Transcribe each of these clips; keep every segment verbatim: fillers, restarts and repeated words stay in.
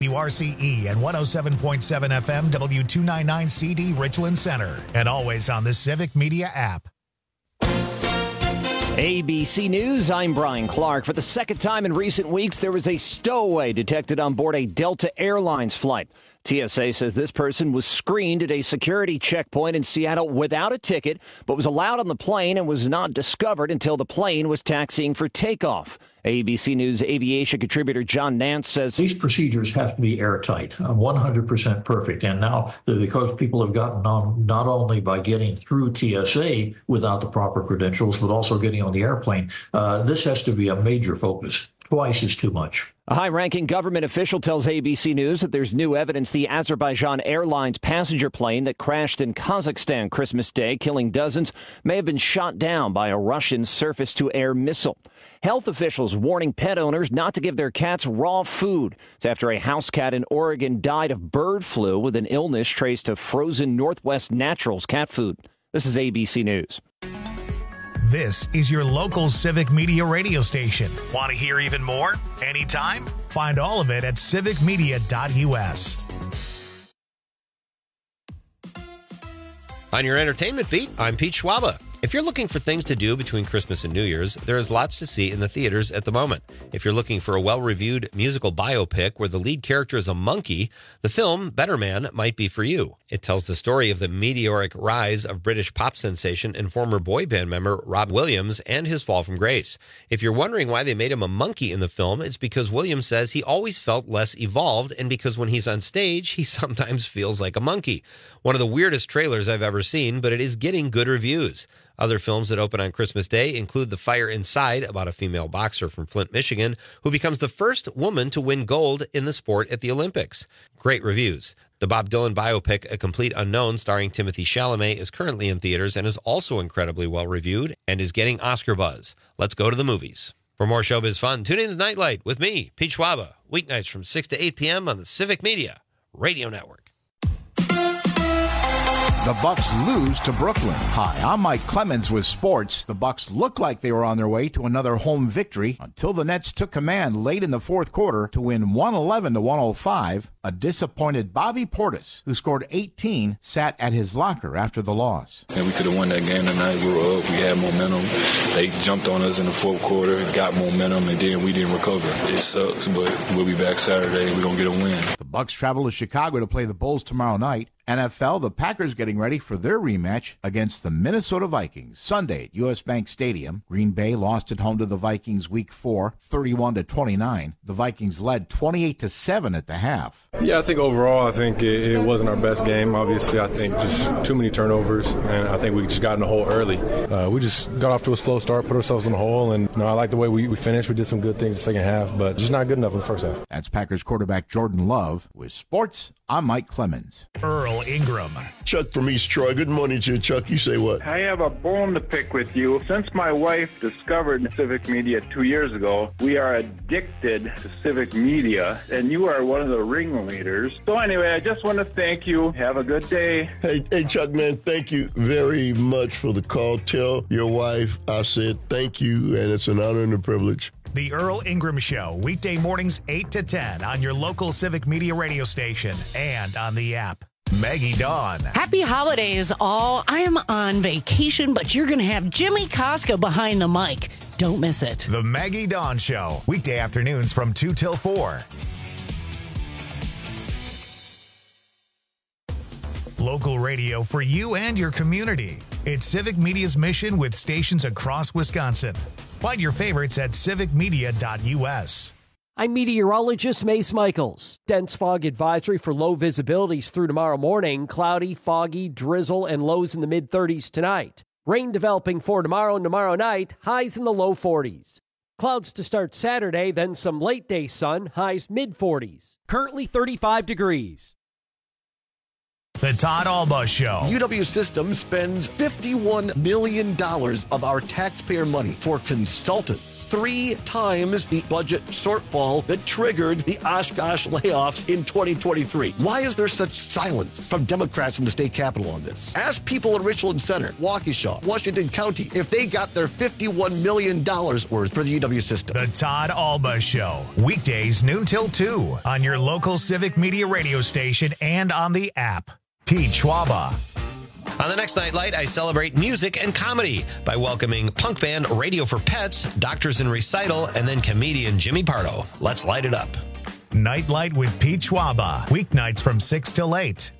W R C E and one oh seven point seven F M W two ninety-nine C D Richland Center. And always on the Civic Media app. A B C News, I'm Brian Clark. For the second time in recent weeks, there was a stowaway detected on board a Delta Airlines flight. T S A says this person was screened at a security checkpoint in Seattle without a ticket, but was allowed on the plane and was not discovered until the plane was taxiing for takeoff. A B C News aviation contributor John Nance says these procedures have to be airtight, uh, one hundred percent perfect. And now, because people have gotten on not only by getting through T S A without the proper credentials, but also getting on the airplane, uh, this has to be a major focus. Twice is too much. A high-ranking government official tells A B C News that there's new evidence the Azerbaijan Airlines passenger plane that crashed in Kazakhstan Christmas Day, killing dozens, may have been shot down by a Russian surface-to-air missile. Health officials warning pet owners not to give their cats raw food. It's after a house cat in Oregon died of bird flu with an illness traced to frozen Northwest Naturals cat food. This is A B C News. This is your local Civic Media radio station. Want to hear even more? Anytime? Find all of it at civic media dot U S. On your entertainment beat, I'm Pete Schwaba. If you're looking for things to do between Christmas and New Year's, there is lots to see in the theaters at the moment. If you're looking for a well-reviewed musical biopic where the lead character is a monkey, the film Better Man might be for you. It tells the story of the meteoric rise of British pop sensation and former boy band member Rob Williams and his fall from grace. If you're wondering why they made him a monkey in the film, it's because Williams says he always felt less evolved and because when he's on stage, he sometimes feels like a monkey. One of the weirdest trailers I've ever seen, but it is getting good reviews. Other films that open on Christmas Day include The Fire Inside, about a female boxer from Flint, Michigan, who becomes the first woman to win gold in the sport at the Olympics. Great reviews. The Bob Dylan biopic, A Complete Unknown, starring Timothée Chalamet, is currently in theaters and is also incredibly well-reviewed and is getting Oscar buzz. Let's go to the movies. For more showbiz fun, tune in to Nightlight with me, Pete Schwaba, weeknights from six to eight p.m. on the Civic Media Radio Network. The Bucks lose to Brooklyn. Hi, I'm Mike Clemens with sports. The Bucks looked like they were on their way to another home victory until the Nets took command late in the fourth quarter to win one eleven to one oh five. A disappointed Bobby Portis, who scored eighteen, sat at his locker after the loss. And we could have won that game tonight. We were up. We had momentum. They jumped on us in the fourth quarter, got momentum, and then we didn't recover. It sucks, but we'll be back Saturday. We're going to get a win. The Bucks travel to Chicago to play the Bulls tomorrow night. N F L, the Packers getting ready for their rematch against the Minnesota Vikings Sunday at U S. Bank Stadium. Green Bay lost at home to the Vikings week four, thirty-one to twenty-nine. The Vikings led twenty-eight to seven at the half. Yeah, I think overall, I think it, it wasn't our best game. Obviously, I think just too many turnovers, and I think we just got in the hole early. Uh, we just got off to a slow start, put ourselves in the hole, and you know, I like the way we, we finished. We did some good things in the second half, but just not good enough in the first half. That's Packers quarterback Jordan Love. With sports, I'm Mike Clemens. Earl Ingram. Chuck from East Troy. Good morning to you, Chuck. You say what? I have a bone to pick with you. Since my wife discovered Civic Media two years ago, we are addicted to Civic Media, and you are one of the ringleaders. So anyway, I just want to thank you. Have a good day. Hey, hey, Chuck, man, thank you very much for the call. Tell your wife I said thank you, and it's an honor and a privilege. The Earl Ingram Show, weekday mornings eight to ten on your local Civic Media radio station and on the app. Maggie Dawn. Happy holidays, all. I am on vacation, but you're going to have Jimmy Koska behind the mic. Don't miss it. The Maggie Dawn Show, weekday afternoons from two till four. Local radio for you and your community. It's Civic Media's mission with stations across Wisconsin. Find your favorites at civic media dot U S. I'm meteorologist Mace Michaels. Dense fog advisory for low visibilities through tomorrow morning. Cloudy, foggy, drizzle, and lows in the mid-thirties tonight. Rain developing for tomorrow and tomorrow night. Highs in the low forties. Clouds to start Saturday, then some late-day sun. Highs mid-forties. Currently thirty-five degrees. The Todd Alba Show. U W Systems spends fifty-one million dollars of our taxpayer money for consultants. Three times the budget shortfall that triggered the Oshkosh layoffs in twenty twenty-three. Why is there such silence from Democrats in the state capitol on this? Ask people in Richland Center, Waukesha, Washington County, if they got their fifty-one million dollars worth for the U W system. The Todd Alba Show. Weekdays noon till two on your local Civic Media radio station and on the app. Pete Schwaba. On the next Nightlight, I celebrate music and comedy by welcoming punk band Radio for Pets, Doctors in Recital, and then comedian Jimmy Pardo. Let's light it up. Nightlight with Pete Schwaba. Weeknights from six till eight.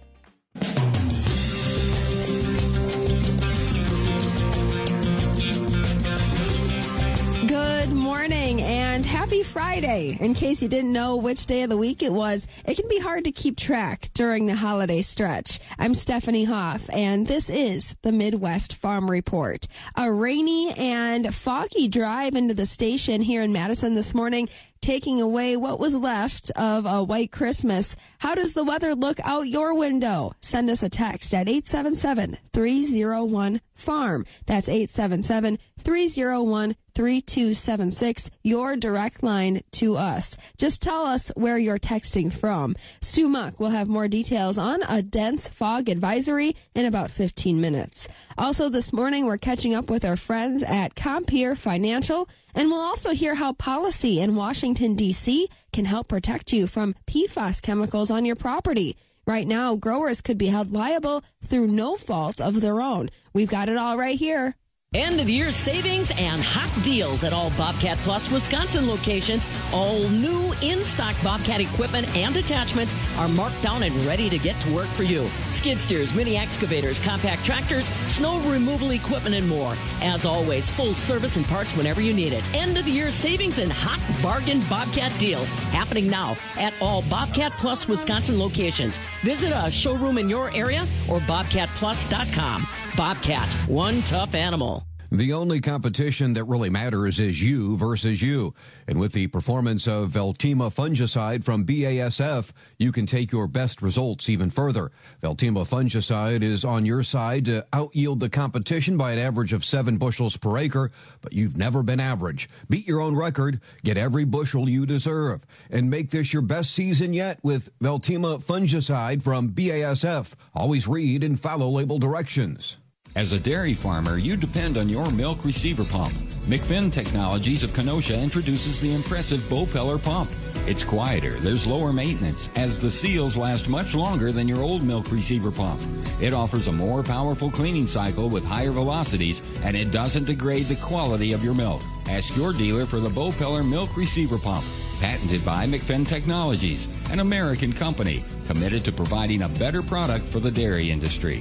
Good morning and happy Friday. In case you didn't know which day of the week it was, it can be hard to keep track during the holiday stretch. I'm Stephanie Hoff, and this is the Midwest Farm Report. A rainy and foggy drive into the station here in Madison this morning, taking away what was left of a white Christmas. How does the weather look out your window? Send us a text at eight seven seven, three oh one, farm. That's eight seven seven, three oh one, three two seven six, your direct line to us. Just tell us where you're texting from. Stu Muck will have more details on a dense fog advisory in about fifteen minutes. Also this morning, we're catching up with our friends at Compeer Financial, and we'll also hear how policy in Washington, D C can help protect you from P FAS chemicals on your property. Right now, growers could be held liable through no fault of their own. We've got it all right here. End of the year savings and hot deals at all Bobcat Plus Wisconsin locations. All new in-stock Bobcat equipment and attachments are marked down and ready to get to work for you. Skid steers, mini excavators, compact tractors, snow removal equipment, and more. As always, full service and parts whenever you need it. End of the year savings and hot bargain Bobcat deals happening now at all Bobcat Plus Wisconsin locations. Visit a showroom in your area or bobcat plus dot com. Bobcat, one tough animal. The only competition that really matters is you versus you. And with the performance of Veltima fungicide from B A S F, you can take your best results even further. Veltima fungicide is on your side to out-yield the competition by an average of seven bushels per acre, but you've never been average. Beat your own record, get every bushel you deserve, and make this your best season yet with Veltima fungicide from B A S F. Always read and follow label directions. As a dairy farmer, you depend on your milk receiver pump. McFinn Technologies of Kenosha introduces the impressive Bopeller pump. It's quieter, there's lower maintenance, as the seals last much longer than your old milk receiver pump. It offers a more powerful cleaning cycle with higher velocities, and it doesn't degrade the quality of your milk. Ask your dealer for the Bopeller milk receiver pump. Patented by McFinn Technologies, an American company committed to providing a better product for the dairy industry.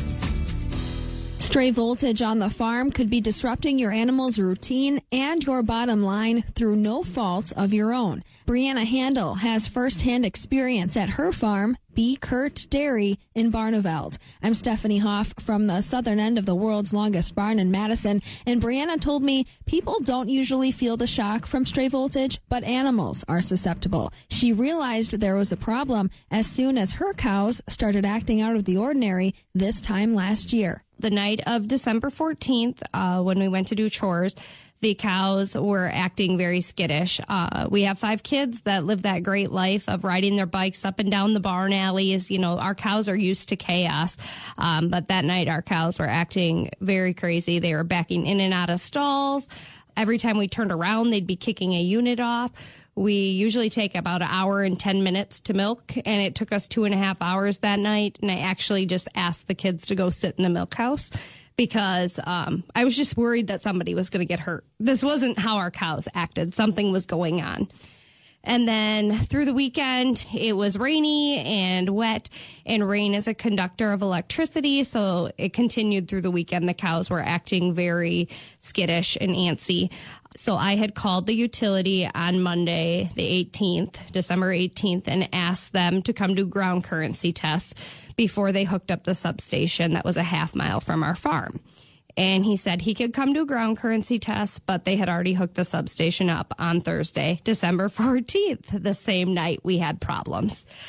Stray voltage on the farm could be disrupting your animal's routine and your bottom line through no fault of your own. Brianna Handel has firsthand experience at her farm, B. Kurt Dairy in Barneveld. I'm Stephanie Hoff from the southern end of the world's longest barn in Madison, and Brianna told me people don't usually feel the shock from stray voltage, but animals are susceptible. She realized there was a problem as soon as her cows started acting out of the ordinary this time last year. The night of December fourteenth, uh, when we went to do chores, the cows were acting very skittish. Uh, we have five kids that live that great life of riding their bikes up and down the barn alleys. You know, our cows are used to chaos. Um, but that night, our cows were acting very crazy. They were backing in and out of stalls. Every time we turned around, they'd be kicking a unit off. We usually take about an hour and ten minutes to milk, and it took us two and a half hours that night. And I actually just asked the kids to go sit in the milk house because um, I was just worried that somebody was going to get hurt. This wasn't how our cows acted. Something was going on. And then through the weekend, it was rainy and wet, and rain is a conductor of electricity. So it continued through the weekend. The cows were acting very skittish and antsy. So I had called the utility on Monday, the eighteenth, December eighteenth, and asked them to come do ground currency tests before they hooked up the substation that was a half mile from our farm. And he said he could come do ground currency tests, but they had already hooked the substation up on Thursday, December fourteenth, the same night we had problems.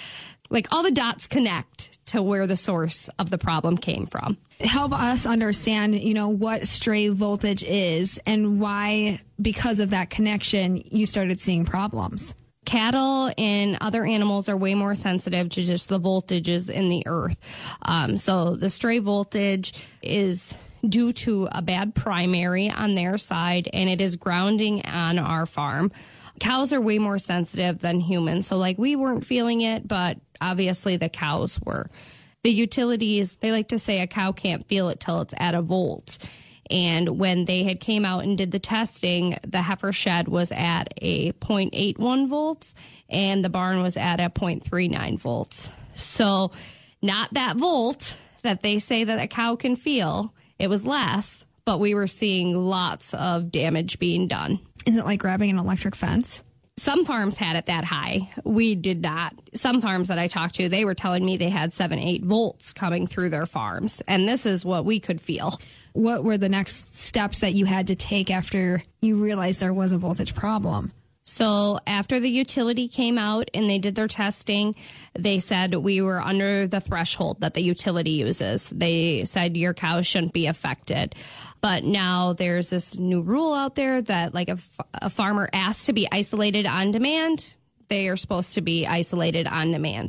like all the dots connect to where the source of the problem came from. Help us understand, you know, what stray voltage is and why, because of that connection, you started seeing problems. Cattle and other animals are way more sensitive to just the voltages in the earth. Um, so the stray voltage is due to a bad primary on their side, and it is grounding on our farm. Cows are way more sensitive than humans. So like we weren't feeling it, but obviously the cows were. The utilities, they like to say a cow can't feel it till it's at a volt. And when they had came out and did the testing, the heifer shed was at a zero point eight one volts and the barn was at a zero point three nine volts. So not that volt that they say that a cow can feel. It was less, but we were seeing lots of damage being done. Is it like grabbing an electric fence? Some farms had it that high. We did not. Some farms that I talked to, they were telling me they had seven, eight volts coming through their farms. And this is what we could feel. What were the next steps that you had to take after you realized there was a voltage problem? So after the utility came out and they did their testing, they said we were under the threshold that the utility uses. They said your cows shouldn't be affected. But now there's this new rule out there that like if a farmer asks to be isolated on demand, they are supposed to be isolated on demand.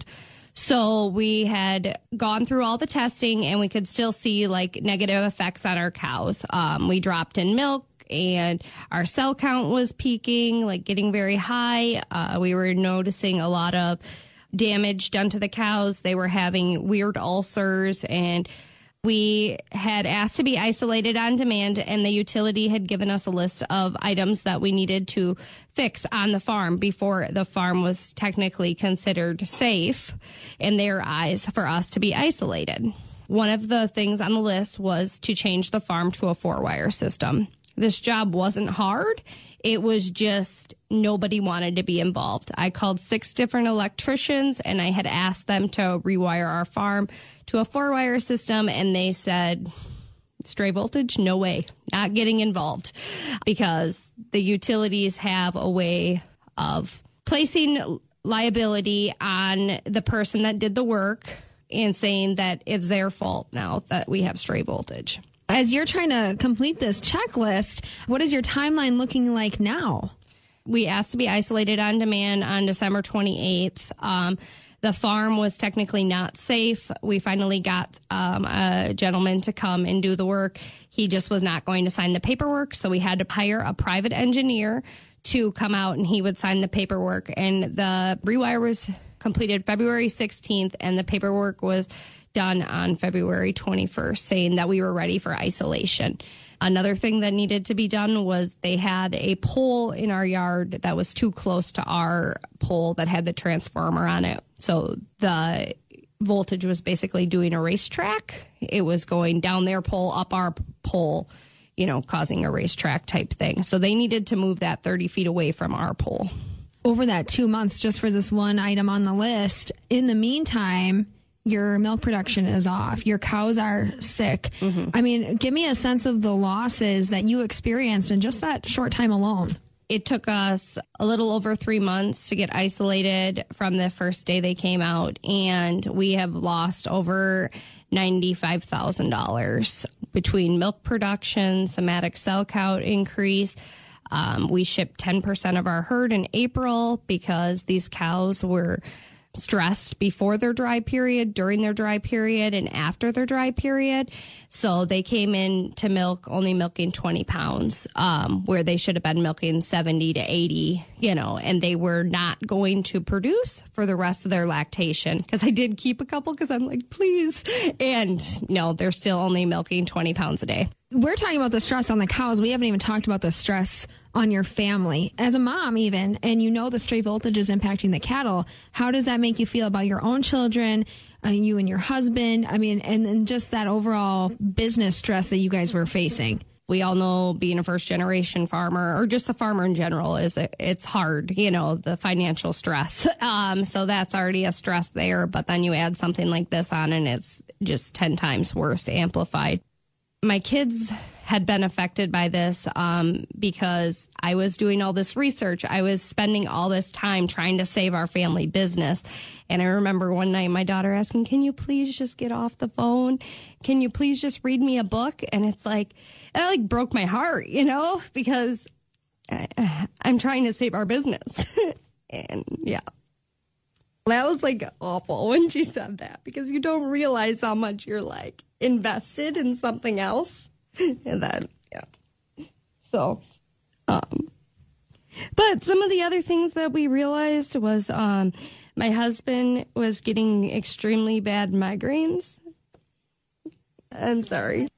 So we had gone through all the testing and we could still see like negative effects on our cows. Um, we dropped in milk and our cell count was peaking, like getting very high. Uh, we were noticing a lot of damage done to the cows. They were having weird ulcers, and we had asked to be isolated on demand, and the utility had given us a list of items that we needed to fix on the farm before the farm was technically considered safe in their eyes for us to be isolated. One of the things on the list was to change the farm to a four-wire system. This job wasn't hard. It was just nobody wanted to be involved. I called six different electricians and I had asked them to rewire our farm to a four-wire system, and they said, stray voltage? No way. Not getting involved, because the utilities have a way of placing liability on the person that did the work and saying that it's their fault now that we have stray voltage. As you're trying to complete this checklist, what is your timeline looking like now? We asked to be isolated on demand on December twenty-eighth. Um, the farm was technically not safe. We finally got um, a gentleman to come and do the work. He just was not going to sign the paperwork, so we had to hire a private engineer to come out and he would sign the paperwork. And the rewire was completed February sixteenth, and the paperwork was done on February twenty-first, saying that we were ready for isolation. Another thing that needed to be done was they had a pole in our yard that was too close to our pole that had the transformer on it. So the voltage was basically doing a racetrack. It was going down their pole, up our pole, you know, causing a racetrack type thing. So they needed to move that thirty feet away from our pole. Over that two months, just for this one item on the list, in the meantime, your milk production is off. Your cows are sick. Mm-hmm. I mean, give me a sense of the losses that you experienced in just that short time alone. It took us a little over three months to get isolated from the first day they came out, and we have lost over ninety-five thousand dollars between milk production, somatic cell count increase. Um, we shipped ten percent of our herd in April because these cows were stressed before their dry period, during their dry period, and after their dry period. So they came in to milk only milking twenty pounds, um, where they should have been milking seventy to eighty, you know, and they were not going to produce for the rest of their lactation. Because I did keep a couple because I'm like, please. And no, they're still only milking twenty pounds a day. We're talking about the stress on the cows. We haven't even talked about the stress on your family. As a mom even, and you know the stray voltage is impacting the cattle, how does that make you feel about your own children, uh, you and your husband? I mean, and then just that overall business stress that you guys were facing. We all know being a first generation farmer, or just a farmer in general, is it's hard, you know, the financial stress. Um, so that's already a stress there. But then you add something like this on and it's just ten times worse, amplified. my kids had been affected by this um, because I was doing all this research. I was spending all this time trying to save our family business. And I remember one night my daughter asking, can you please just get off the phone? Can you please just read me a book? And it's like, it like broke my heart, you know, because I, I'm trying to save our business. And yeah, that was like awful when she said that, because you don't realize how much you're like invested in something else. And then, yeah. So, um, but some of the other things that we realized was, um, my husband was getting extremely bad migraines. I'm sorry.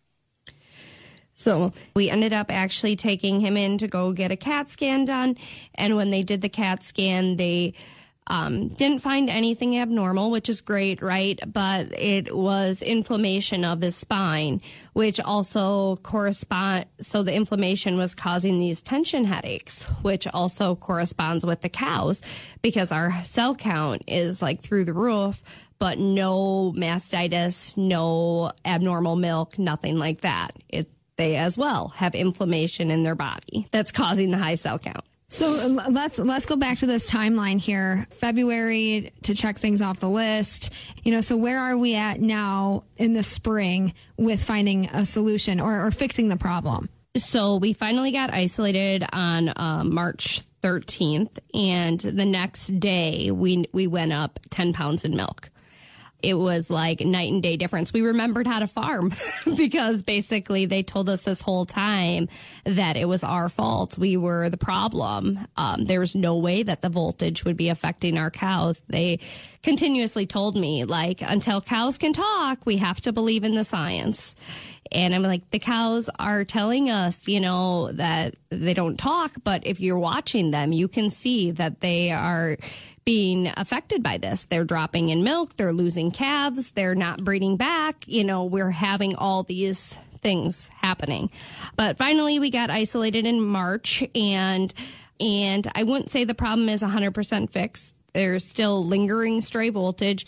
So we ended up actually taking him in to go get a CAT scan done. And when they did the CAT scan, they Um, didn't find anything abnormal, which is great, right? But it was inflammation of his spine, which also correspond. So the inflammation was causing these tension headaches, which also corresponds with the cows, because our cell count is like through the roof, but no mastitis, no abnormal milk, nothing like that. It, they as well have inflammation in their body that's causing the high cell count. So let's let's go back to this timeline here. February to check things off the list. You know, so where are we at now in the spring with finding a solution or, or fixing the problem? So we finally got isolated on uh, March thirteenth, and the next day we we went up ten pounds in milk. It was like night and day difference. We remembered how to farm because basically they told us this whole time that it was our fault. We were the problem. Um, there was no way that the voltage would be affecting our cows. They continuously told me, like, until cows can talk, we have to believe in the science. And I'm like, the cows are telling us, you know, that they don't talk, but if you're watching them, you can see that they are being affected by this. They're dropping in milk, they're losing calves, they're not breeding back. You know, we're having all these things happening. But finally, we got isolated in March, and and I wouldn't say the problem is one hundred percent fixed. There's still lingering stray voltage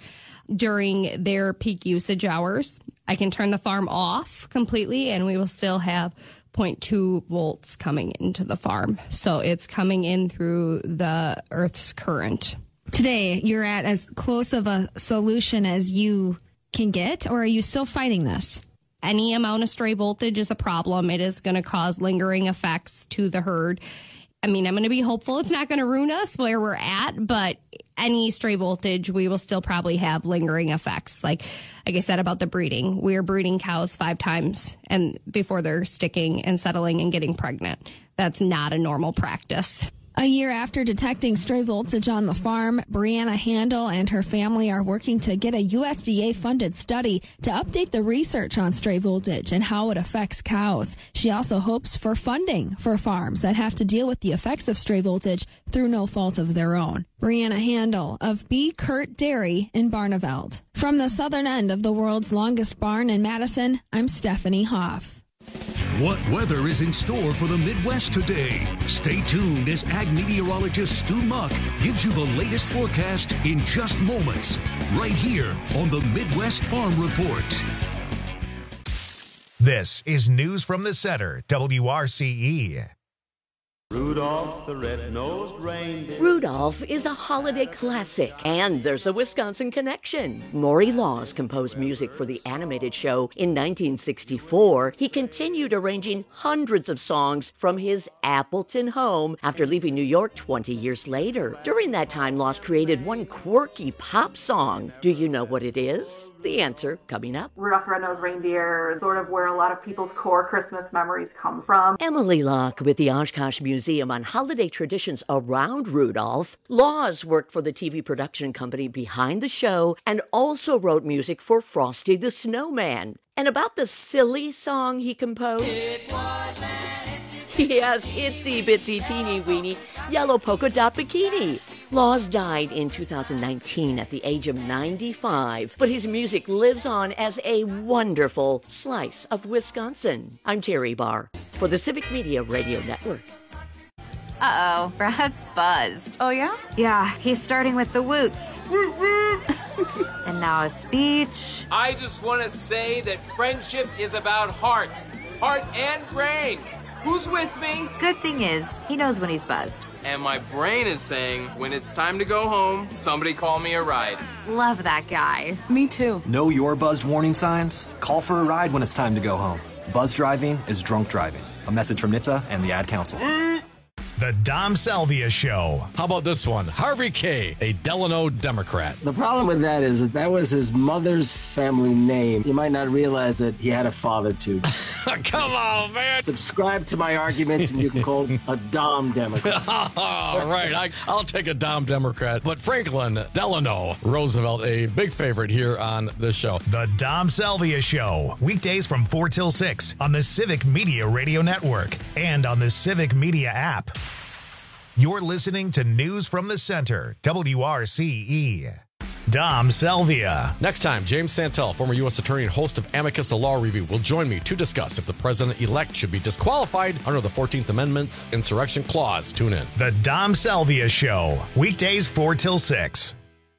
during their peak usage hours. I can turn the farm off completely, and we will still have zero point two volts coming into the farm. So it's coming in through the Earth's current. Today, you're at as close of a solution as you can get, or are you still fighting this? Any amount of stray voltage is a problem. It is going to cause lingering effects to the herd. I mean, I'm going to be hopeful it's not going to ruin us where we're at, but any stray voltage, we will still probably have lingering effects. Like, like I said about the breeding, we're breeding cows five times and before they're sticking and settling and getting pregnant. That's not a normal practice. A year after detecting stray voltage on the farm, Brianna Handel and her family are working to get a U S D A-funded study to update the research on stray voltage and how it affects cows. She also hopes for funding for farms that have to deal with the effects of stray voltage through no fault of their own. Brianna Handel of B. Kurt Dairy in Barneveld. From the southern end of the world's longest barn in Madison, I'm Stephanie Hoff. What weather is in store for the Midwest today? Stay tuned as ag meteorologist Stu Muck gives you the latest forecast in just moments, right here on the Midwest Farm Report. This is News from the Center, W R C E. Rudolph the red-nosed reindeer. Rudolph is a holiday classic, and there's a Wisconsin connection. Maury Laws composed music for the animated show in nineteen sixty-four. He continued arranging hundreds of songs from his Appleton home after leaving New York twenty years later. During that time, Laws created one quirky pop song. Do you know what it is? The answer coming up. Rudolph the Red-Nosed Reindeer is sort of where a lot of people's core Christmas memories come from. Emily Locke with the Oshkosh Museum on holiday traditions around Rudolph. Laws worked for the T V production company behind the show and also wrote music for Frosty the Snowman. And about the silly song he composed. It was an itsy yes, itsy bitsy teeny weeny yellow polka dot bikini. Laws died in two thousand nineteen at the age of ninety-five, but his music lives on as a wonderful slice of Wisconsin. I'm Terry Barr for the Civic Media Radio Network. Uh-oh, Brad's buzzed. Oh, yeah? Yeah, he's starting with the woots. And now a speech. I just want to say that friendship is about heart. Heart and brain. Who's with me? Good thing is, he knows when he's buzzed. And my brain is saying, when it's time to go home, somebody call me a ride. Love that guy. Me too. Know your buzzed warning signs? Call for a ride when it's time to go home. Buzz driving is drunk driving. A message from N H T S A and the Ad Council. The Dom Salvia Show. How about this one? Harvey K., a Delano Democrat. The problem with that is that that was his mother's family name. You might not realize that he had a father, too. Come on, man. Subscribe to my arguments, and you can call a Dom Democrat. All right, I, I'll take a Dom Democrat. But Franklin Delano Roosevelt, a big favorite here on this show. The Dom Salvia Show. Weekdays from four till six on the Civic Media Radio Network and on the Civic Media app. You're listening to News from the Center, W R C E. Dom Salvia. Next time, James Santel, former U S attorney and host of Amicus, the Law Review, will join me to discuss if the president-elect should be disqualified under the fourteenth Amendment's Insurrection Clause. Tune in. The Dom Salvia Show. Weekdays four till six.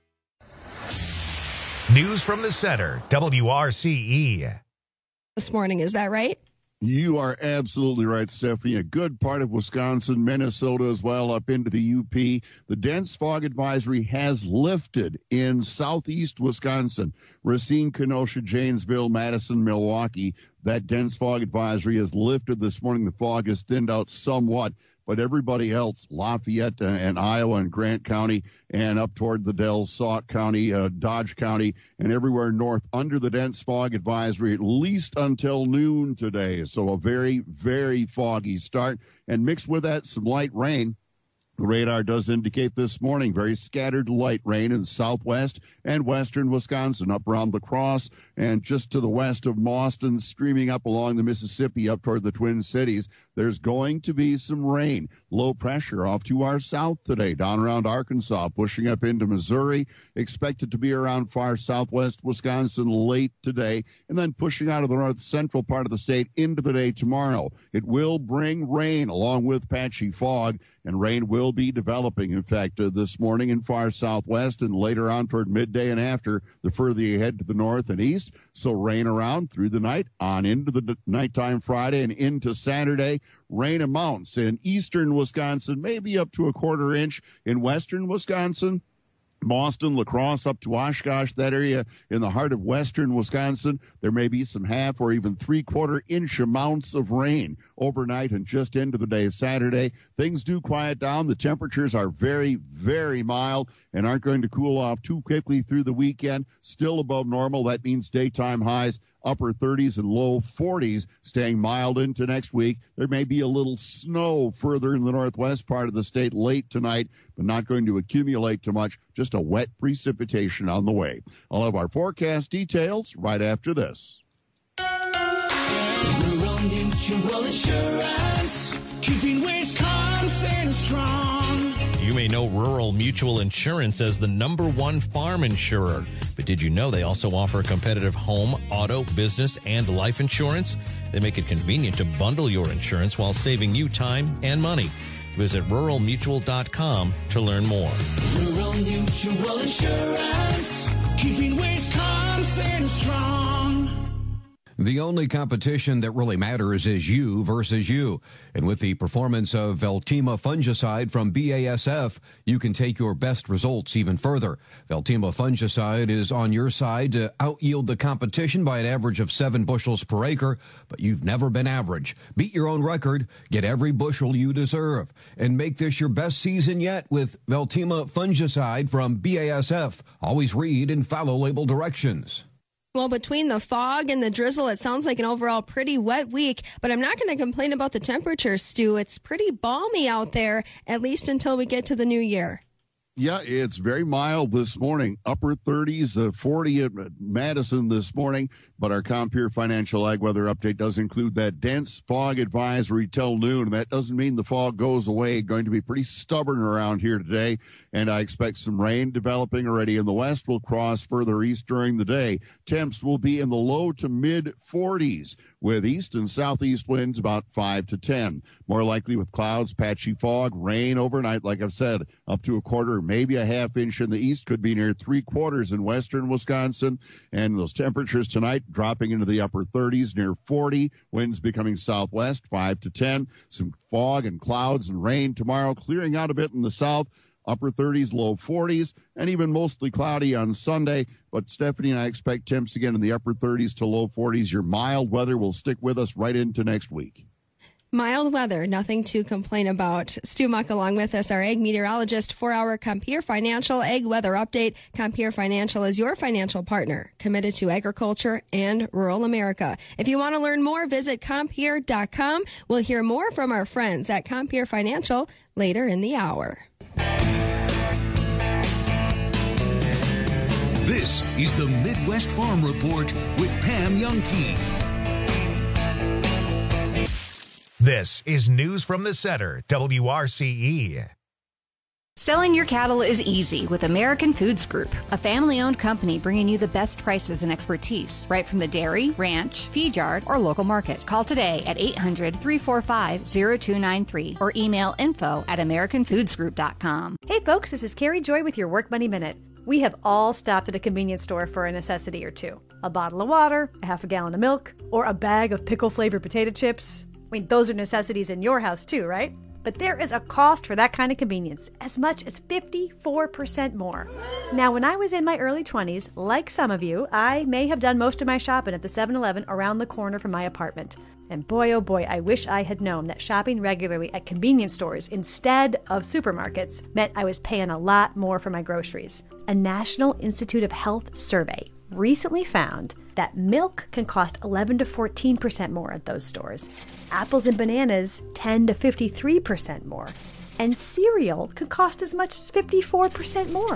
News from the Center, W R C E. This morning, is that right? You are absolutely right, Stephanie. A good part of Wisconsin, Minnesota as well, up into the U P. The dense fog advisory has lifted in southeast Wisconsin. Racine, Kenosha, Janesville, Madison, Milwaukee. That dense fog advisory has lifted this morning. The fog has thinned out somewhat. But everybody else, Lafayette and Iowa and Grant County and up toward the Del Sauk County, uh, Dodge County, and everywhere north under the dense fog advisory, at least until noon today. So a very, very foggy start. And mixed with that, some light rain. The radar does indicate this morning very scattered light rain in southwest and western Wisconsin, up around La Crosse and just to the west of Mauston, streaming up along the Mississippi up toward the Twin Cities. There's going to be some rain. Low pressure off to our south today, down around Arkansas, pushing up into Missouri. Expected to be around far southwest Wisconsin late today, and then pushing out of the north central part of the state into the day tomorrow. It will bring rain along with patchy fog, and rain will be developing, in fact, uh, this morning in far southwest and later on toward midday and after, the further you head to the north and east. So rain around through the night on into the nighttime Friday and into Saturday. Rain amounts in eastern Wisconsin, maybe up to a quarter inch. In western Wisconsin, Mauston, La Crosse, up to Oshkosh, that area in the heart of western Wisconsin, there may be some half or even three-quarter inch amounts of rain overnight and just into the day Saturday. Things do quiet down. The temperatures are very, very mild and aren't going to cool off too quickly through the weekend. Still above normal. That means daytime highs upper thirties and low forties, staying mild into next week. There may be a little snow further in the northwest part of the state late tonight, but not going to accumulate too much. Just a wet precipitation on the way. I'll have our forecast details right after this. Rural Mutual Insurance, keeping Wisconsin strong. You may know Rural Mutual Insurance as the number one farm insurer. But did you know they also offer competitive home, auto, business, and life insurance? They make it convenient to bundle your insurance while saving you time and money. Visit rural mutual dot com to learn more. Rural Mutual Insurance, keeping Wisconsin strong. The only competition that really matters is you versus you. And with the performance of Veltima fungicide from B A S F, you can take your best results even further. Veltima fungicide is on your side to out-yield the competition by an average of seven bushels per acre, but you've never been average. Beat your own record, get every bushel you deserve, and make this your best season yet with Veltima fungicide from B A S F. Always read and follow label directions. Well, between the fog and the drizzle, it sounds like an overall pretty wet week, but I'm not going to complain about the temperature, Stu. It's pretty balmy out there, at least until we get to the new year. Yeah, it's very mild this morning. Upper thirties, uh, forty at Madison this morning. But our Compeer Financial Ag Weather Update does include that dense fog advisory till noon. That doesn't mean the fog goes away. Going to be pretty stubborn around here today. And I expect some rain developing already in the west. Will cross further east during the day. Temps will be in the low to mid forties. with east and southeast winds about five to ten. More likely with clouds, patchy fog, rain overnight, like I've said, up to a quarter, maybe a half inch in the east, could be near three quarters in western Wisconsin. And those temperatures tonight dropping into the upper thirties, near forty, winds becoming southwest, five to ten. Some fog and clouds and rain tomorrow, clearing out a bit in the south. Upper thirties, low forties, and even mostly cloudy on Sunday. But Stephanie and I expect temps again in the upper thirties to low forties. Your mild weather will stick with us right into next week. Mild weather, nothing to complain about. Stu Muck along with us, our ag meteorologist for our Compeer Financial Ag Weather Update. Compeer Financial is your financial partner, committed to agriculture and rural America. If you want to learn more, visit Compeer dot com. We'll hear more from our friends at Compeer Financial later in the hour. This is the Midwest Farm Report with Pam Youngkey. This is News from the Center, W R C E. Selling your cattle is easy with American Foods Group, a family-owned company bringing you the best prices and expertise right from the dairy, ranch, feed yard, or local market. Call today at eight hundred, three four five, zero two nine three or email info at american foods group dot com. Hey folks, this is Carrie Joy with your Work Money Minute. We have all stopped at a convenience store for a necessity or two. A bottle of water, a half a gallon of milk, or a bag of pickle-flavored potato chips. I mean, those are necessities in your house too, right? But there is a cost for that kind of convenience, as much as fifty-four percent more. Now, when I was in my early twenties, like some of you, I may have done most of my shopping at the seven eleven around the corner from my apartment. And boy, oh boy, I wish I had known that shopping regularly at convenience stores instead of supermarkets meant I was paying a lot more for my groceries. A National Institute of Health survey recently found that milk can cost eleven to fourteen percent more at those stores. Apples and bananas ten to fifty-three percent more. And cereal can cost as much as fifty-four percent more.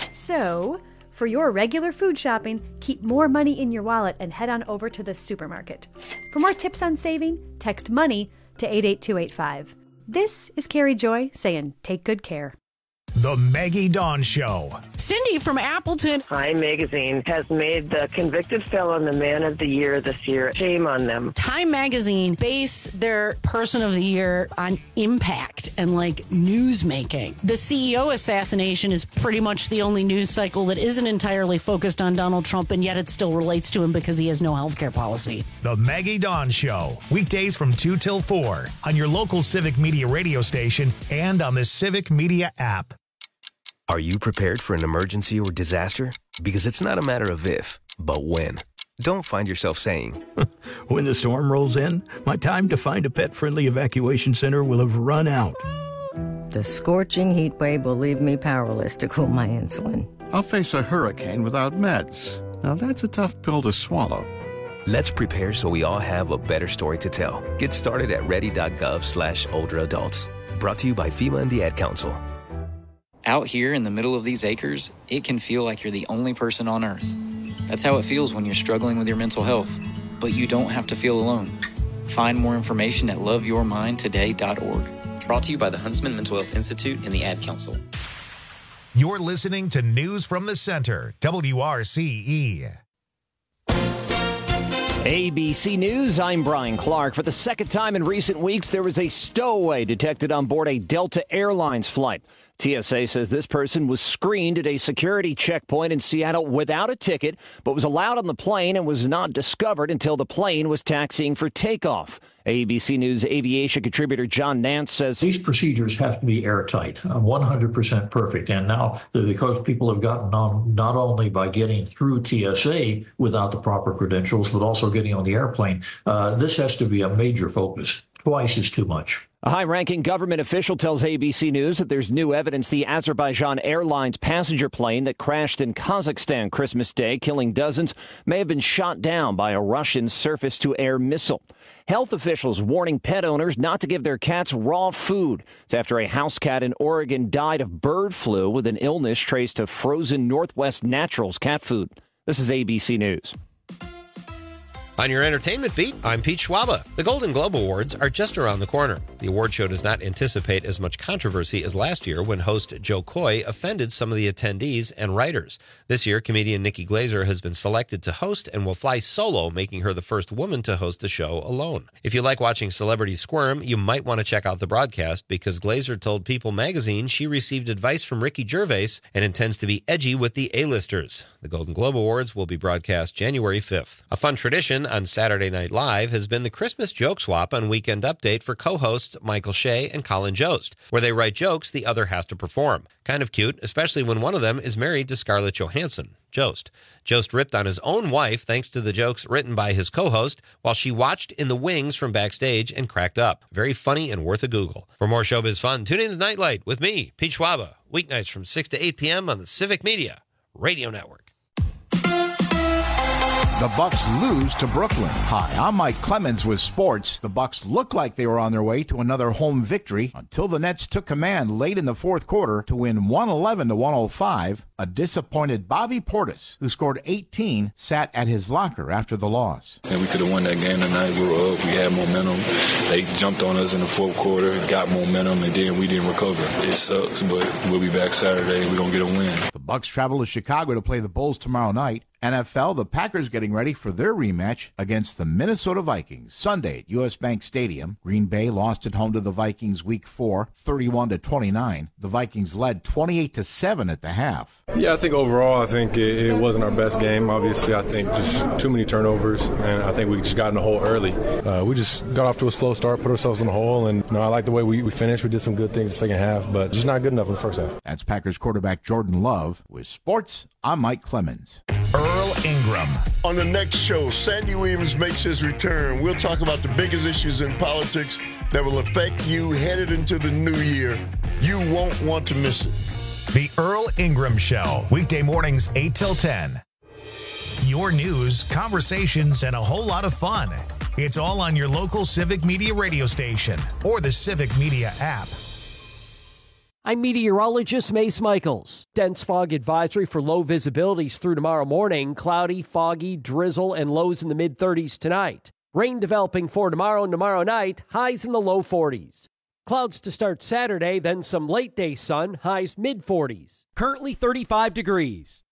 So, for your regular food shopping, keep more money in your wallet and head on over to the supermarket. For more tips on saving, text MONEY to eight eight two eight five. This is Carrie Joy saying take good care. The Maggie Dawn Show. Cindy from Appleton. Time Magazine has made the convicted felon the man of the year this year. Shame on them. Time Magazine base their person of the year on impact and like news making. The C E O assassination is pretty much the only news cycle that isn't entirely focused on Donald Trump, and yet it still relates to him because he has no health care policy. The Maggie Dawn Show. Weekdays from two till four on your local Civic Media radio station and on the Civic Media app. Are you prepared for an emergency or disaster? Because it's not a matter of if, but when. Don't find yourself saying, when the storm rolls in, my time to find a pet-friendly evacuation center will have run out. The scorching heat wave will leave me powerless to cool my insulin. I'll face a hurricane without meds. Now that's a tough pill to swallow. Let's prepare so we all have a better story to tell. Get started at ready.gov slash older adults. Brought to you by FEMA and the Ad Council. Out here in the middle of these acres, it can feel like you're the only person on Earth. That's how it feels when you're struggling with your mental health. But you don't have to feel alone. Find more information at love your mind today dot org. Brought to you by the Huntsman Mental Health Institute and the Ad Council. You're listening to News from the Center, W R C E. A B C News, I'm Brian Clark. For the second time in recent weeks, there was a stowaway detected on board a Delta Airlines flight. T S A says this person was screened at a security checkpoint in Seattle without a ticket, but was allowed on the plane and was not discovered until the plane was taxiing for takeoff. A B C News aviation contributor John Nance says these procedures have to be airtight, one hundred percent perfect. And now, because people have gotten on not only by getting through T S A without the proper credentials, but also getting on the airplane, uh, this has to be a major focus. Twice is too much. A high-ranking government official tells A B C News that there's new evidence the Azerbaijan Airlines passenger plane that crashed in Kazakhstan Christmas Day, killing dozens, may have been shot down by a Russian surface-to-air missile. Health officials warning pet owners not to give their cats raw food. It's after a house cat in Oregon died of bird flu with an illness traced to frozen Northwest Naturals cat food. This is A B C News. On your entertainment beat, I'm Pete Schwaba. The Golden Globe Awards are just around the corner. The award show does not anticipate as much controversy as last year when host Joe Coy offended some of the attendees and writers. This year, comedian Nikki Glaser has been selected to host and will fly solo, making her the first woman to host the show alone. If you like watching celebrities squirm, you might want to check out the broadcast because Glaser told People magazine she received advice from Ricky Gervais and intends to be edgy with the A-listers. The Golden Globe Awards will be broadcast January fifth. A fun tradition on Saturday Night Live has been the Christmas joke swap on Weekend Update for co-hosts Michael Shea and Colin Jost, where they write jokes the other has to perform. Kind of cute, especially when one of them is married to Scarlett Johansson, Jost. Jost ripped on his own wife thanks to the jokes written by his co-host while she watched in the wings from backstage and cracked up. Very funny and worth a Google. For more showbiz fun, tune in to Nightlight with me, Pete Schwaba, weeknights from six to eight p.m. on the Civic Media Radio Network. The Bucks lose to Brooklyn. Hi, I'm Mike Clemens with sports. The Bucks looked like they were on their way to another home victory until the Nets took command late in the fourth quarter to win one eleven to one oh five. A disappointed Bobby Portis, who scored eighteen, sat at his locker after the loss. And we could have won that game tonight. We were up. We had momentum. They jumped on us in the fourth quarter, got momentum, and then we didn't recover. It sucks, but we'll be back Saturday. We're going to get a win. The Bucks travel to Chicago to play the Bulls tomorrow night. N F L, the Packers getting ready for their rematch against the Minnesota Vikings Sunday at U S. Bank Stadium. Green Bay lost at home to the Vikings week four, thirty-one to twenty-nine. The Vikings led twenty-eight to seven at the half. Yeah, I think overall, I think it, it wasn't our best game. Obviously, I think just too many turnovers, and I think we just got in the hole early. Uh, we just got off to a slow start, put ourselves in the hole, and you know, I like the way we, we finished. We did some good things in the second half, but just not good enough in the first half. That's Packers quarterback Jordan Love. With sports, I'm Mike Clemens. Earl Ingram. On the next show, Sandy Williams makes his return. We'll talk about the biggest issues in politics that will affect you headed into the new year. You won't want to miss it. The Earl Ingram Show, weekday mornings eight till ten. Your news, conversations, and a whole lot of fun. It's all on your local Civic Media radio station or the Civic Media app. I'm meteorologist Mace Michaels. Dense fog advisory for low visibilities through tomorrow morning. Cloudy, foggy, drizzle, and lows in the mid-thirties tonight. Rain developing for tomorrow and tomorrow night. Highs in the low forties. Clouds to start Saturday, then some late-day sun. Highs mid-forties. Currently thirty-five degrees.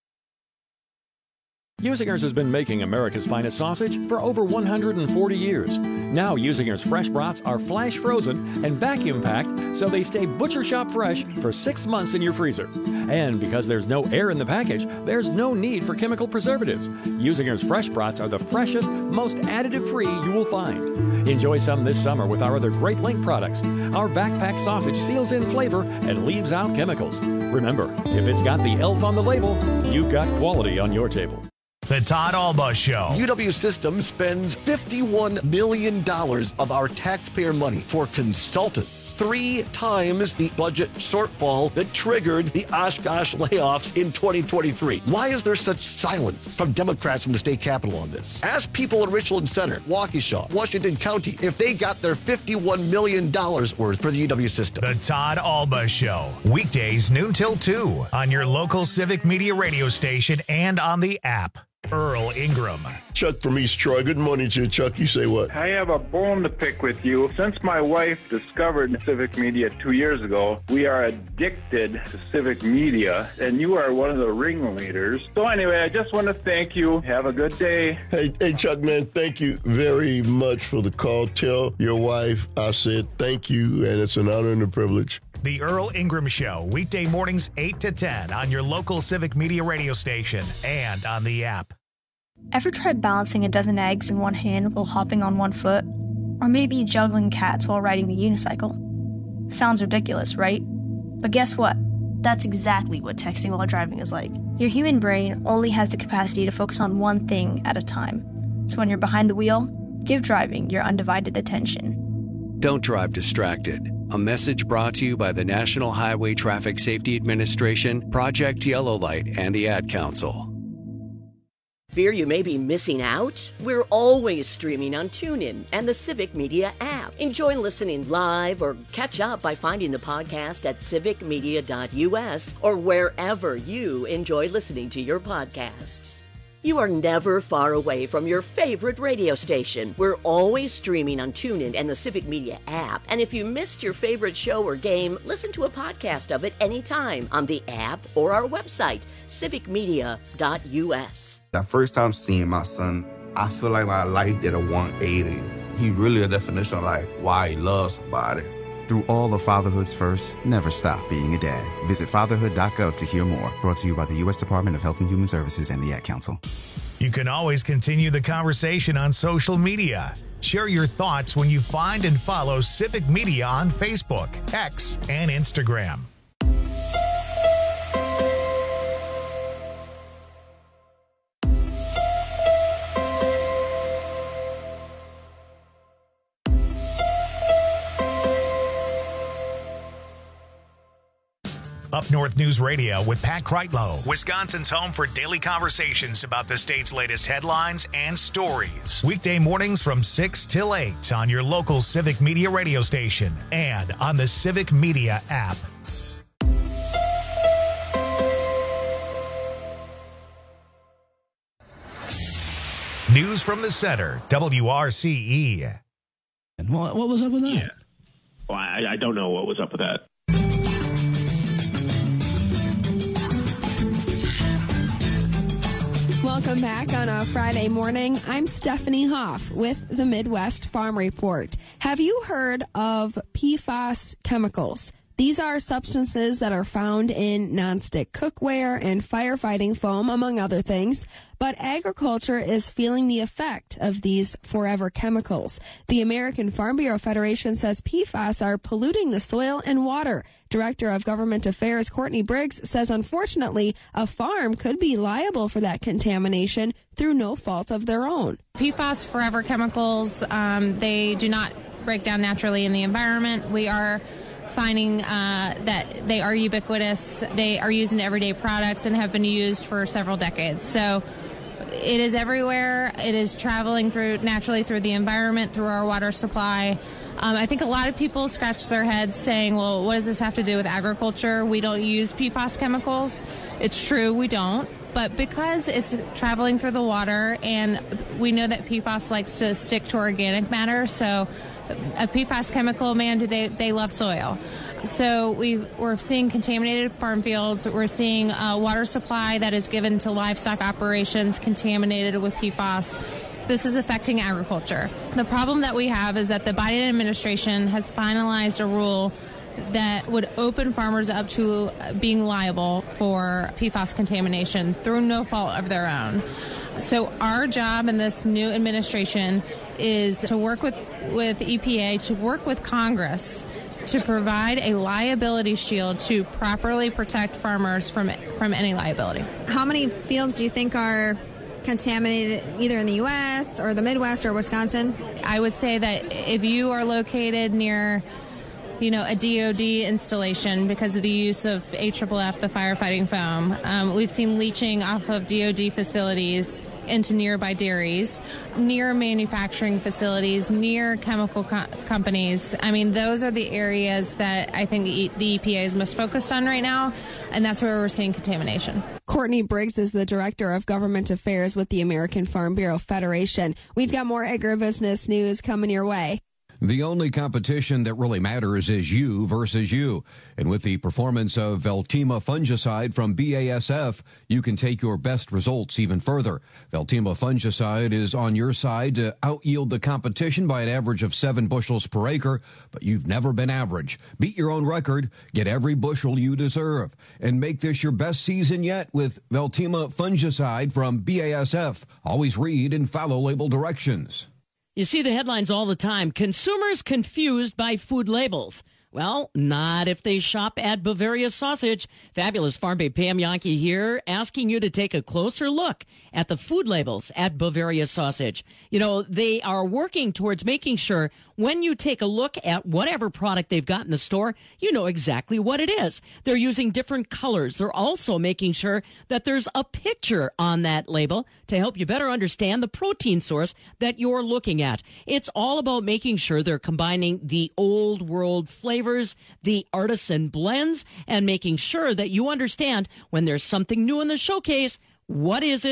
Usinger's has been making America's finest sausage for over one hundred forty years. Now Usinger's fresh brats are flash frozen and vacuum packed so they stay butcher shop fresh for six months in your freezer. And because there's no air in the package, there's no need for chemical preservatives. Usinger's fresh brats are the freshest, most additive-free you will find. Enjoy some this summer with our other Great Link products. Our vac-packed sausage seals in flavor and leaves out chemicals. Remember, if it's got the elf on the label, you've got quality on your table. The Todd Alba Show. U W Systems spends fifty-one million dollars of our taxpayer money for consultants. Three times the budget shortfall that triggered the Oshkosh layoffs in twenty twenty-three. Why is there such silence from Democrats in the state capitol on this? Ask people in Richland Center, Waukesha, Washington County, if they got their fifty-one million dollars worth for the U W system. The Todd Alba Show. Weekdays noon till two on your local Civic Media radio station and on the app. Earl Ingram. Chuck from East Troy. Good morning to you, Chuck. You say what? I have a bone to pick with you. Since my wife discovered Civic Media two years ago, we are addicted to Civic Media, and you are one of the ringleaders. So anyway, I just want to thank you. Have a good day. Hey, hey, Chuck, man, thank you very much for the call. Tell your wife I said thank you, and it's an honor and a privilege. The Earl Ingram Show, weekday mornings eight to ten on your local Civic Media radio station and on the app. Ever tried balancing a dozen eggs in one hand while hopping on one foot? Or maybe juggling cats while riding a unicycle? Sounds ridiculous, right? But guess what? That's exactly what texting while driving is like. Your human brain only has the capacity to focus on one thing at a time. So when you're behind the wheel, give driving your undivided attention. Don't drive distracted. A message brought to you by the National Highway Traffic Safety Administration, Project Yellow Light, and the Ad Council. Fear you may be missing out? We're always streaming on TuneIn and the Civic Media app. Enjoy listening live or catch up by finding the podcast at civic media dot u s or wherever you enjoy listening to your podcasts. You are never far away from your favorite radio station. We're always streaming on TuneIn and the Civic Media app. And if you missed your favorite show or game, listen to a podcast of it anytime on the app or our website, civic media dot u s. The first time seeing my son, I feel like my life did a one eighty. He really a definition of like why he loves somebody. Through all of fatherhood's first, never stop being a dad. Visit fatherhood dot gov to hear more. Brought to you by the U S Department of Health and Human Services and the Ad Council. You can always continue the conversation on social media. Share your thoughts when you find and follow Civic Media on Facebook, X, and Instagram. Up North News Radio with Pat Kreitlow, Wisconsin's home for daily conversations about the state's latest headlines and stories. Weekday mornings from six till eight on your local Civic Media radio station and on the Civic Media app. News from the Center, W R C E. And what, what was up with that? Yeah. Well, I, I don't know what was up with that. Welcome back on a Friday morning. I'm Stephanie Hoff with the Midwest Farm Report. Have you heard of P FAS chemicals? These are substances that are found in nonstick cookware and firefighting foam, among other things. But agriculture is feeling the effect of these forever chemicals. The American Farm Bureau Federation says P FAS are polluting the soil and water. Director of Government Affairs Courtney Briggs says, unfortunately, a farm could be liable for that contamination through no fault of their own. P FAS forever chemicals, um, they do not break down naturally in the environment. We are finding uh, that they are ubiquitous. They are used in everyday products and have been used for several decades. So it is everywhere. It is traveling through naturally through the environment, through our water supply. Um, I think a lot of people scratch their heads saying, well, what does this have to do with agriculture? We don't use P FAS chemicals. It's true, we don't. But because it's traveling through the water, and we know that P FAS likes to stick to organic matter, so a P FAS chemical, man, do they, they love soil. So we, we're seeing contaminated farm fields. We're seeing uh, water supply that is given to livestock operations contaminated with P FAS. This is affecting agriculture. The problem that we have is that the Biden administration has finalized a rule that would open farmers up to being liable for P FAS contamination through no fault of their own. So our job in this new administration is to work with, with E P A, to work with Congress to provide a liability shield to properly protect farmers from from any liability. How many fields do you think are contaminated either in the U S or the Midwest or Wisconsin? I would say that if you are located near, you know, a D O D installation because of the use of A F F, F, the firefighting foam, um, we've seen leaching off of D O D facilities into nearby dairies, near manufacturing facilities, near chemical co- companies. I mean, those are the areas that I think the E P A is most focused on right now, and that's where we're seeing contamination. Courtney Briggs is the Director of Government Affairs with the American Farm Bureau Federation. We've got more agribusiness news coming your way. The only competition that really matters is you versus you. And with the performance of Veltima fungicide from B A S F, you can take your best results even further. Veltima fungicide is on your side to out-yield the competition by an average of seven bushels per acre, but you've never been average. Beat your own record, get every bushel you deserve, and make this your best season yet with Veltima fungicide from B A S F. Always read and follow label directions. You see the headlines all the time. Consumers confused by food labels. Well, not if they shop at Bavaria Sausage. Fabulous Farm Babe Pam Yankee here, asking you to take a closer look at the food labels at Bavaria Sausage. You know, they are working towards making sure when you take a look at whatever product they've got in the store, you know exactly what it is. They're using different colors. They're also making sure that there's a picture on that label to help you better understand the protein source that you're looking at. It's all about making sure they're combining the old world flavors, the artisan blends, and making sure that you understand when there's something new in the showcase, what is it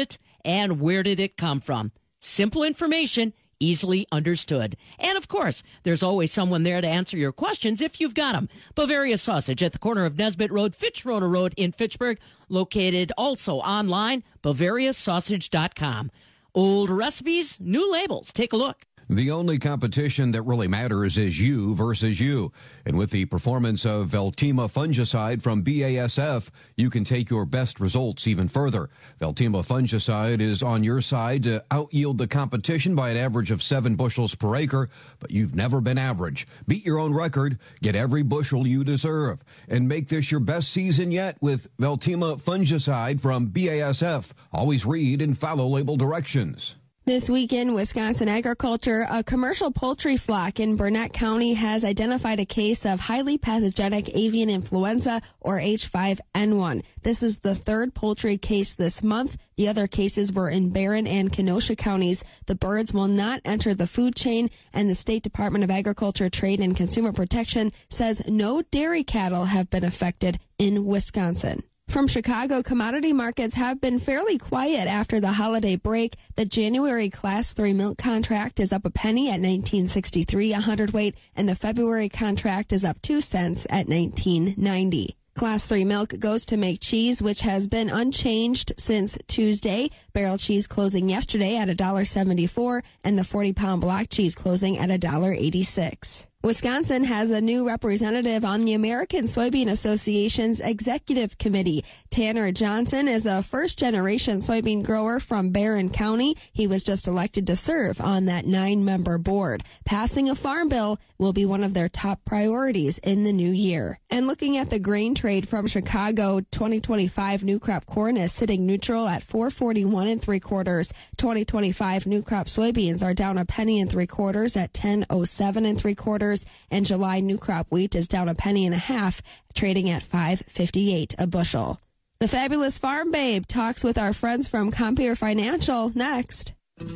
and where did it come from? Simple information, easily understood. And of course, there's always someone there to answer your questions if you've got them. Bavaria Sausage at the corner of Nesbitt Road, Fitzroy Road in Fitchburg, located also online, bavaria sausage dot com. Old recipes, new labels. Take a look. The only competition that really matters is you versus you. And with the performance of Veltima fungicide from B A S F, you can take your best results even further. Veltima fungicide is on your side to out-yield the competition by an average of seven bushels per acre, but you've never been average. Beat your own record, get every bushel you deserve, and make this your best season yet with Veltima fungicide from B A S F. Always read and follow label directions. This week in Wisconsin agriculture, a commercial poultry flock in Burnett County has identified a case of highly pathogenic avian influenza, or H five N one. This is the third poultry case this month. The other cases were in Barron and Kenosha counties. The birds will not enter the food chain, and the State Department of Agriculture, Trade, and Consumer Protection says no dairy cattle have been affected in Wisconsin. From Chicago, commodity markets have been fairly quiet after the holiday break. The January Class three milk contract is up a penny at nineteen sixty-three a hundredweight, and the February contract is up two cents at nineteen ninety. Class three milk goes to make cheese, which has been unchanged since Tuesday. Barrel cheese closing yesterday at one dollar seventy-four, and the forty-pound block cheese closing at one dollar eighty-six. Wisconsin has a new representative on the American Soybean Association's Executive Committee. Tanner Johnson is a first-generation soybean grower from Barron County. He was just elected to serve on that nine-member board. Passing a farm bill will be one of their top priorities in the new year. And looking at the grain trade from Chicago, twenty twenty-five new crop corn is sitting neutral at four forty-one and three quarters. twenty twenty-five new crop soybeans are down a penny and three quarters at ten oh seven and three quarters. And July new crop wheat is down a penny and a half, trading at five fifty-eight a bushel. The Fabulous Farm Babe talks with our friends from Compeer Financial next.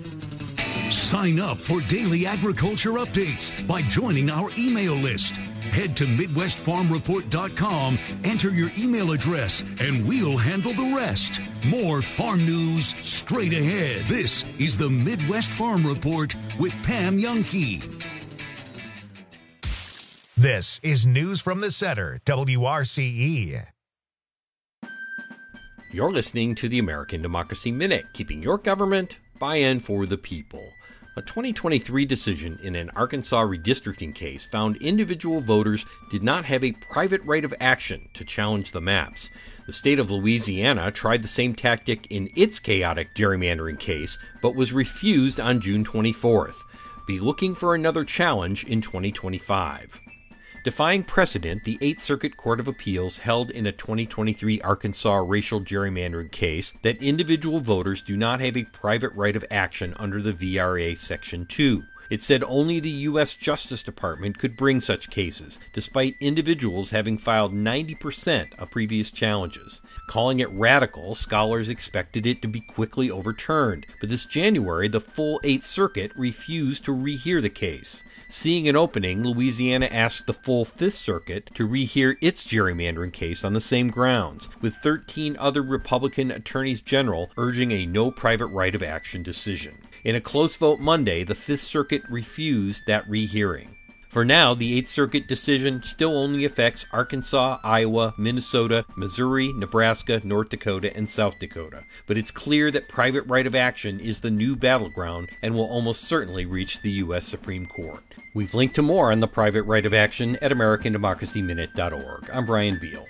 Sign up for daily agriculture updates by joining our email list. Head to midwest farm report dot com, enter your email address, and we'll handle the rest. More farm news straight ahead. This is the Midwest Farm Report with Pam Youngkey. This is News from the Center, W R C E. You're listening to the American Democracy Minute, keeping your government by and for the people. A twenty twenty-three decision in an Arkansas redistricting case found individual voters did not have a private right of action to challenge the maps. The state of Louisiana tried the same tactic in its chaotic gerrymandering case, but was refused on June twenty-fourth. Be looking for another challenge in twenty twenty-five. Defying precedent, the Eighth Circuit Court of Appeals held in a twenty twenty-three Arkansas racial gerrymandering case that individual voters do not have a private right of action under the V R A Section two. It said only the U S Justice Department could bring such cases, despite individuals having filed ninety percent of previous challenges. Calling it radical, scholars expected it to be quickly overturned, but this January the full Eighth Circuit refused to rehear the case. Seeing an opening, Louisiana asked the full Fifth Circuit to rehear its gerrymandering case on the same grounds, with thirteen other Republican attorneys general urging a no private right of action decision. In a close vote Monday, the Fifth Circuit refused that rehearing. For now, the Eighth Circuit decision still only affects Arkansas, Iowa, Minnesota, Missouri, Nebraska, North Dakota, and South Dakota. But it's clear that private right of action is the new battleground and will almost certainly reach the U S Supreme Court. We've linked to more on the private right of action at american democracy minute dot org. I'm Brian Beal.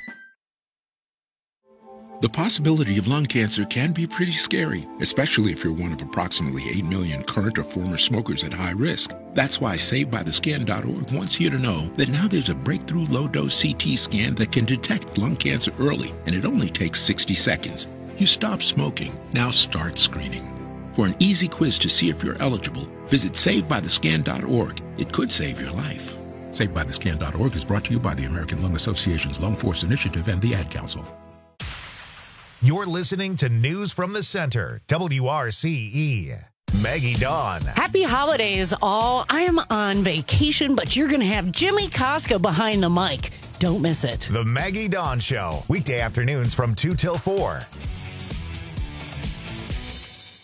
The possibility of lung cancer can be pretty scary, especially if you're one of approximately eight million current or former smokers at high risk. That's why Save By The Scan dot org wants you to know that now there's a breakthrough low-dose C T scan that can detect lung cancer early, and it only takes sixty seconds. You stop smoking, now start screening. For an easy quiz to see if you're eligible, visit Save By The Scan dot org. It could save your life. Save By The Scan dot org is brought to you by the American Lung Association's Lung Force Initiative and the Ad Council. You're listening to News from the Center, W R C E. Maggie Dawn. Happy holidays, all. I am on vacation, but you're going to have Jimmy Koska behind the mic. Don't miss it. The Maggie Dawn Show, weekday afternoons from two till four.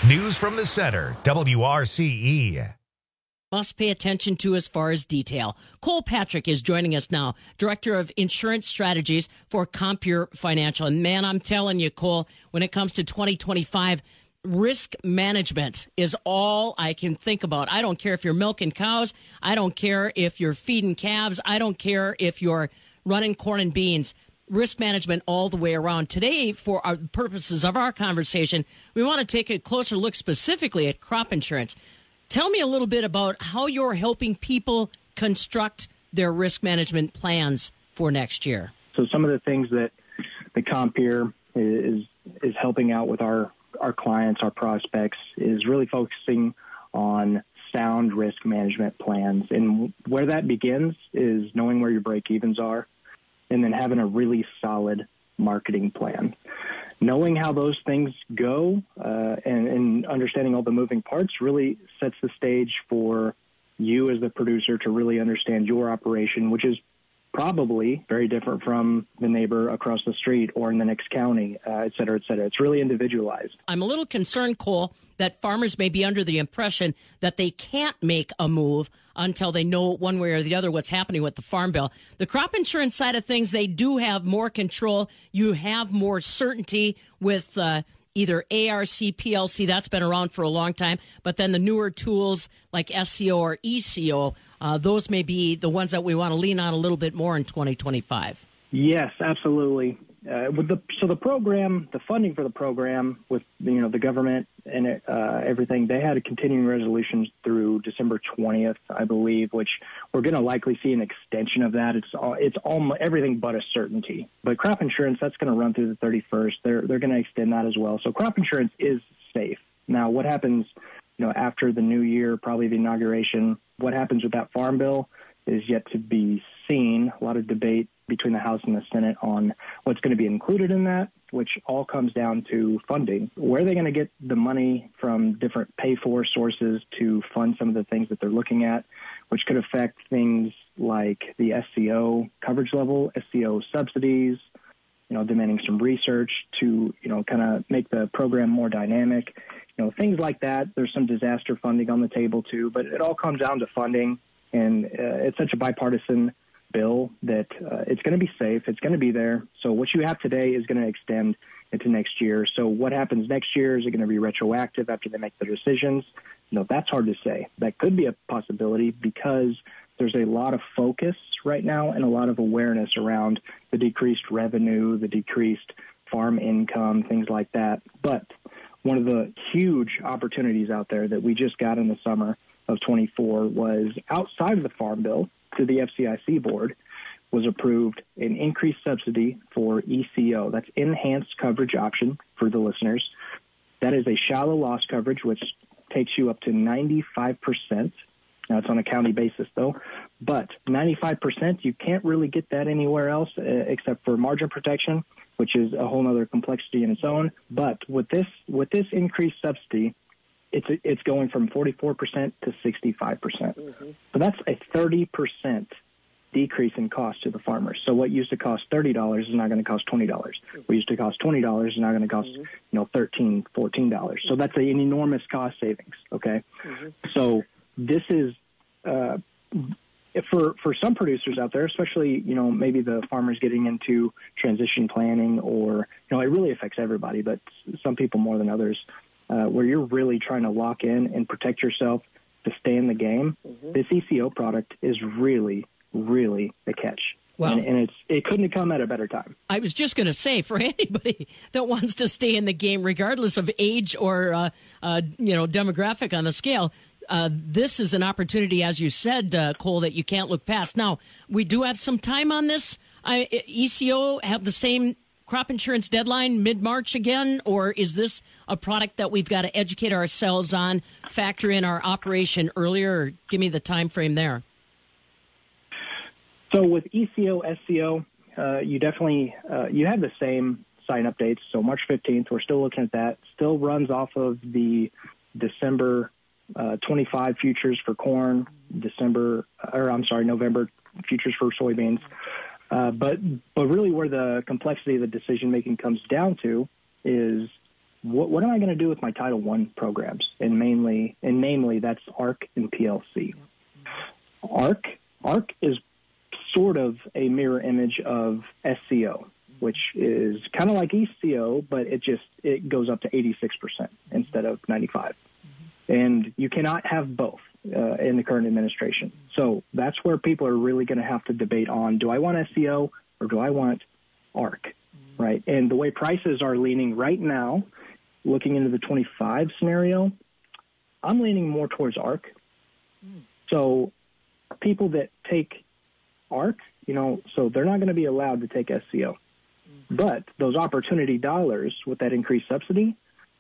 News from the Center, W R C E. Must pay attention to as far as detail. Cole Patrick is joining us now, Director of Insurance Strategies for Compeer Financial. And man, I'm telling you, Cole, when it comes to twenty twenty-five, risk management is all I can think about. I don't care if you're milking cows. I don't care if you're feeding calves. I don't care if you're running corn and beans. Risk management all the way around. Today, for our purposes of our conversation, we want to take a closer look specifically at crop insurance. Tell me a little bit about how you're helping people construct their risk management plans for next year. So some of the things that the Compeer is is helping out with our, our clients, our prospects, is really focusing on sound risk management plans. And where that begins is knowing where your break-evens are, and then having a really solid marketing plan. Knowing how those things go uh, and, and understanding all the moving parts really sets the stage for you as the producer to really understand your operation, which is probably very different from the neighbor across the street or in the next county, uh, et cetera, et cetera. It's really individualized. I'm a little concerned, Cole, that farmers may be under the impression that they can't make a move until they know one way or the other what's happening with the Farm Bill. The crop insurance side of things, they do have more control. You have more certainty with uh, either A R C, P L C, that's been around for a long time, but then the newer tools like S C O or E C O, uh, those may be the ones that we want to lean on a little bit more in twenty twenty-five. Yes, absolutely. Uh, with the so the program, the funding for the program with you know the government and it, uh, everything, they had a continuing resolution through December twentieth, I believe, which we're going to likely see an extension of that. It's all, it's almost everything but a certainty. But crop insurance, that's going to run through the thirty-first. They're they're going to extend that as well. So crop insurance is safe. Now, what happens, you know, after the new year, probably the inauguration? What happens with that Farm Bill is yet to be seen. A lot of debate between the House and the Senate on what's going to be included in that, which all comes down to funding. Where are they going to get the money from different pay-for sources to fund some of the things that they're looking at, which could affect things like the S C O coverage level, S C O subsidies, you know, demanding some research to, you know, kind of make the program more dynamic, you know, things like that. There's some disaster funding on the table too, but it all comes down to funding. And uh, it's such a bipartisan bill that uh, it's going to be safe. It's going to be there. So what you have today is going to extend into next year. So what happens next year? Is it going to be retroactive after they make their decisions? You know, that's hard to say. That could be a possibility because there's a lot of focus right now and a lot of awareness around the decreased revenue, the decreased farm income, things like that. But one of the huge opportunities out there that we just got in the summer of twenty-four was outside of the Farm Bill to the F C I C board was approved an increased subsidy for E C O. That's enhanced coverage option for the listeners. That is a shallow loss coverage, which takes you up to ninety-five percent. Now, it's on a county basis, though. But ninety-five percent, you can't really get that anywhere else uh, except for margin protection, which is a whole other complexity in its own. But with this with this increased subsidy, it's it's going from forty-four percent to sixty-five percent. Mm-hmm. So that's a thirty percent decrease in cost to the farmers. So what used to cost thirty dollars is now going to cost twenty dollars. What used to cost twenty dollars is now going to cost, mm-hmm. you know, thirteen dollars, fourteen dollars. So that's a, an enormous cost savings, okay? Mm-hmm. So this is, uh, for for some producers out there, especially, you know, maybe the farmers getting into transition planning or, you know, it really affects everybody, but some people more than others, uh, where you're really trying to lock in and protect yourself to stay in the game. Mm-hmm. This E C O product is really, really the catch. Well, and, and it's it couldn't have come at a better time. I was just going to say, for anybody that wants to stay in the game, regardless of age or uh, uh, you know demographic on the scale, uh, this is an opportunity, as you said, uh, Cole, that you can't look past. Now, we do have some time on this. I, E C O have the same crop insurance deadline mid-March again, or is this a product that we've got to educate ourselves on, factor in our operation earlier? Or give me the time frame there. So with E C O, S C O, uh, you definitely uh, you have the same sign-up dates. So March fifteenth, we're still looking at that. Still runs off of the December uh, twenty-five futures for corn, December, or I'm sorry, November futures for soybeans. Uh, but but really, where the complexity of the decision making comes down to is what what, what am I going to do with my Title One programs? And mainly, and namely, that's A R C and P L C. A R C, A R C is sort of a mirror image of S C O, which is kind of like E C O, but it just it goes up to eighty-six percent instead of ninety-five. Mm-hmm. And you cannot have both uh, in the current administration. So that's where people are really going to have to debate on, do I want S C O or do I want A R C, mm-hmm. right? And the way prices are leaning right now, looking into the twenty-five scenario, I'm leaning more towards A R C. Mm. So people that take A R C, you know, so they're not going to be allowed to take S C O. Mm-hmm. But those opportunity dollars with that increased subsidy,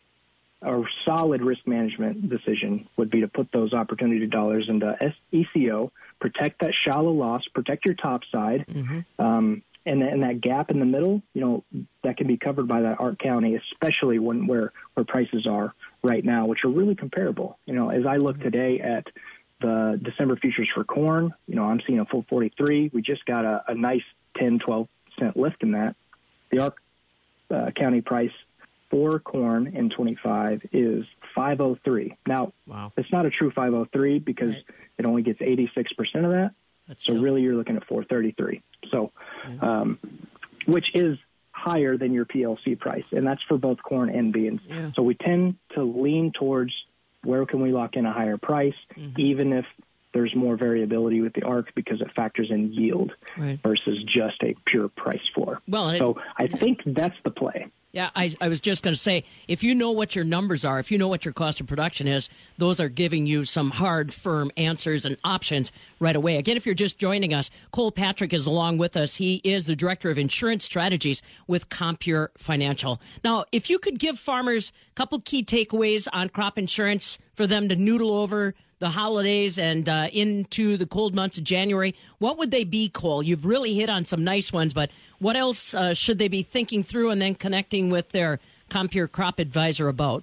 a solid risk management decision would be to put those opportunity dollars into E C O, protect that shallow loss, protect your top side, mm-hmm. um, and, and that gap in the middle, you know, that can be covered by that A R C county, especially when where where prices are right now, which are really comparable. You know, as I look mm-hmm. today at the December futures for corn, you know, I'm seeing a full forty-three. We just got a, a nice ten, twelve cent lift in that. The A R C uh, county price for corn in twenty-five is five oh three. Now, wow. It's not a true five oh three because right. it only gets eighty-six percent of that. That's so still... really you're looking at four thirty-three. So, yeah. um, which is higher than your P L C price, and that's for both corn and beans. Yeah. So we tend to lean towards where can we lock in a higher price, mm-hmm. even if there's more variability with the A R C because it factors in yield right. versus just a pure price floor. Well, it, so I think that's the play. Yeah, I, I was just going to say, if you know what your numbers are, if you know what your cost of production is, those are giving you some hard, firm answers and options right away. Again, if you're just joining us, Cole Patrick is along with us. He is the Director of Insurance Strategies with Compure Financial. Now, if you could give farmers a couple key takeaways on crop insurance for them to noodle over the holidays and uh, into the cold months of January, what would they be, Cole? You've really hit on some nice ones, but what else uh, should they be thinking through and then connecting with their Compure Crop Advisor about?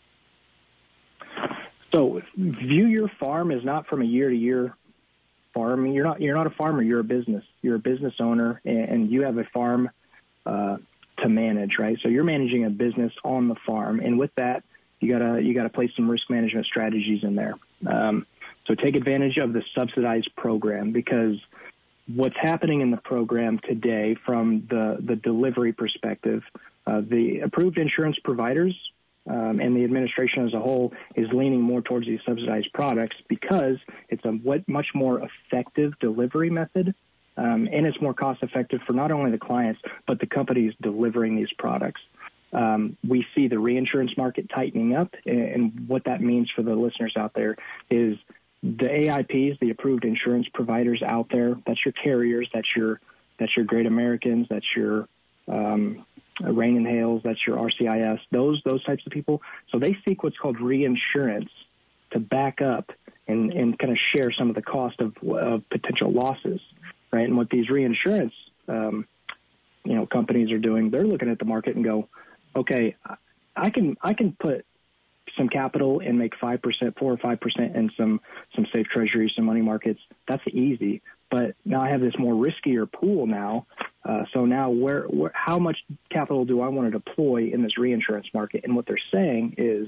So view your farm as not from a year-to-year farm. You're not you're not a farmer. You're a business. You're a business owner, and you have a farm uh, to manage, right? So you're managing a business on the farm, and with that, you gotta you gotta place some risk management strategies in there. Um, so take advantage of the subsidized program, because what's happening in the program today from the, the delivery perspective, uh, the approved insurance providers um, and the administration as a whole is leaning more towards these subsidized products because it's a what, much more effective delivery method, um, and it's more cost effective for not only the clients, but the companies delivering these products. Um, we see the reinsurance market tightening up, and what that means for the listeners out there is the A I Ps, the approved insurance providers out there. That's your carriers. That's your that's your Great Americans. That's your um, Rain and Hails. That's your R C I S. Those those types of people. So they seek what's called reinsurance to back up and, and kind of share some of the cost of, of potential losses, right? And what these reinsurance um, you know companies are doing, they're looking at the market and go, okay, I can I can put some capital and make five percent, four or five percent in some some safe treasuries, some money markets. That's easy. But now I have this more riskier pool now. Uh, so now, where, where how much capital do I want to deploy in this reinsurance market? And what they're saying is,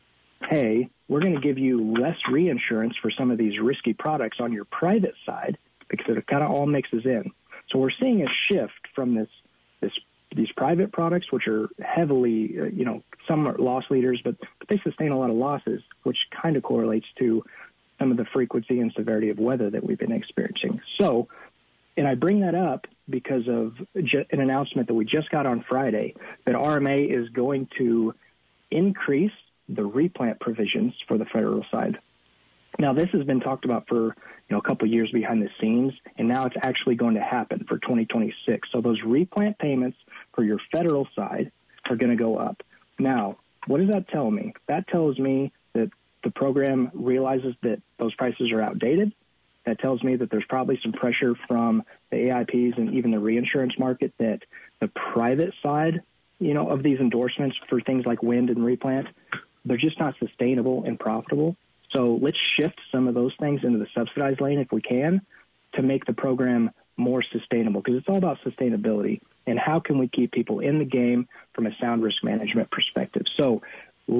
hey, we're going to give you less reinsurance for some of these risky products on your private side because it kind of all mixes in. So we're seeing a shift from this this. these private products, which are heavily, uh, you know, some are loss leaders, but, but they sustain a lot of losses, which kind of correlates to some of the frequency and severity of weather that we've been experiencing. So, and I bring that up because of ju- an announcement that we just got on Friday that R M A is going to increase the replant provisions for the federal side. Now, this has been talked about for, you know, a couple of years behind the scenes, and now it's actually going to happen for twenty twenty-six. So those replant payments for your federal side are going to go up. Now, what does that tell me? That tells me that the program realizes that those prices are outdated. That tells me that there's probably some pressure from the A I Ps and even the reinsurance market that the private side, you know, of these endorsements for things like wind and replant, they're just not sustainable and profitable. So let's shift some of those things into the subsidized lane if we can to make the program more sustainable, because it's all about sustainability and how can we keep people in the game from a sound risk management perspective. So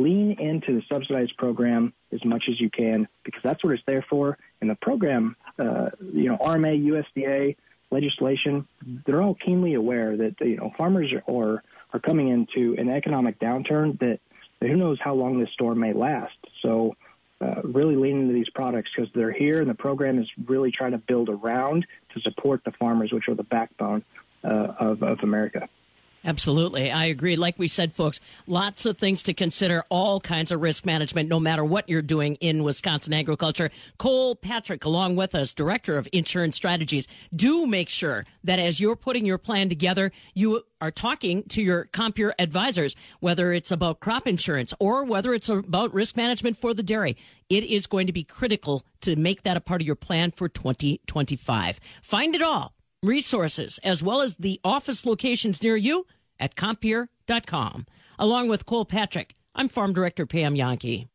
lean into the subsidized program as much as you can, because that's what it's there for. And the program, uh, you know, R M A, U S D A, legislation, they're all keenly aware that, you know, farmers are, are coming into an economic downturn that, that who knows how long this storm may last. So uh, really lean into these products because they're here, and the program is really trying to build around to support the farmers, which are the backbone uh, of, of America. Absolutely. I agree. Like we said, folks, lots of things to consider, all kinds of risk management, no matter what you're doing in Wisconsin agriculture. Cole Patrick, along with us, Director of Insurance Strategies. Do make sure that as you're putting your plan together, you are talking to your Compeer advisors, whether it's about crop insurance or whether it's about risk management for the dairy. It is going to be critical to make that a part of your plan for twenty twenty-five. Find it all, resources, as well as the office locations near you, at Compeer dot com. Along with Cole Patrick, I'm Farm Director Pam Yankee.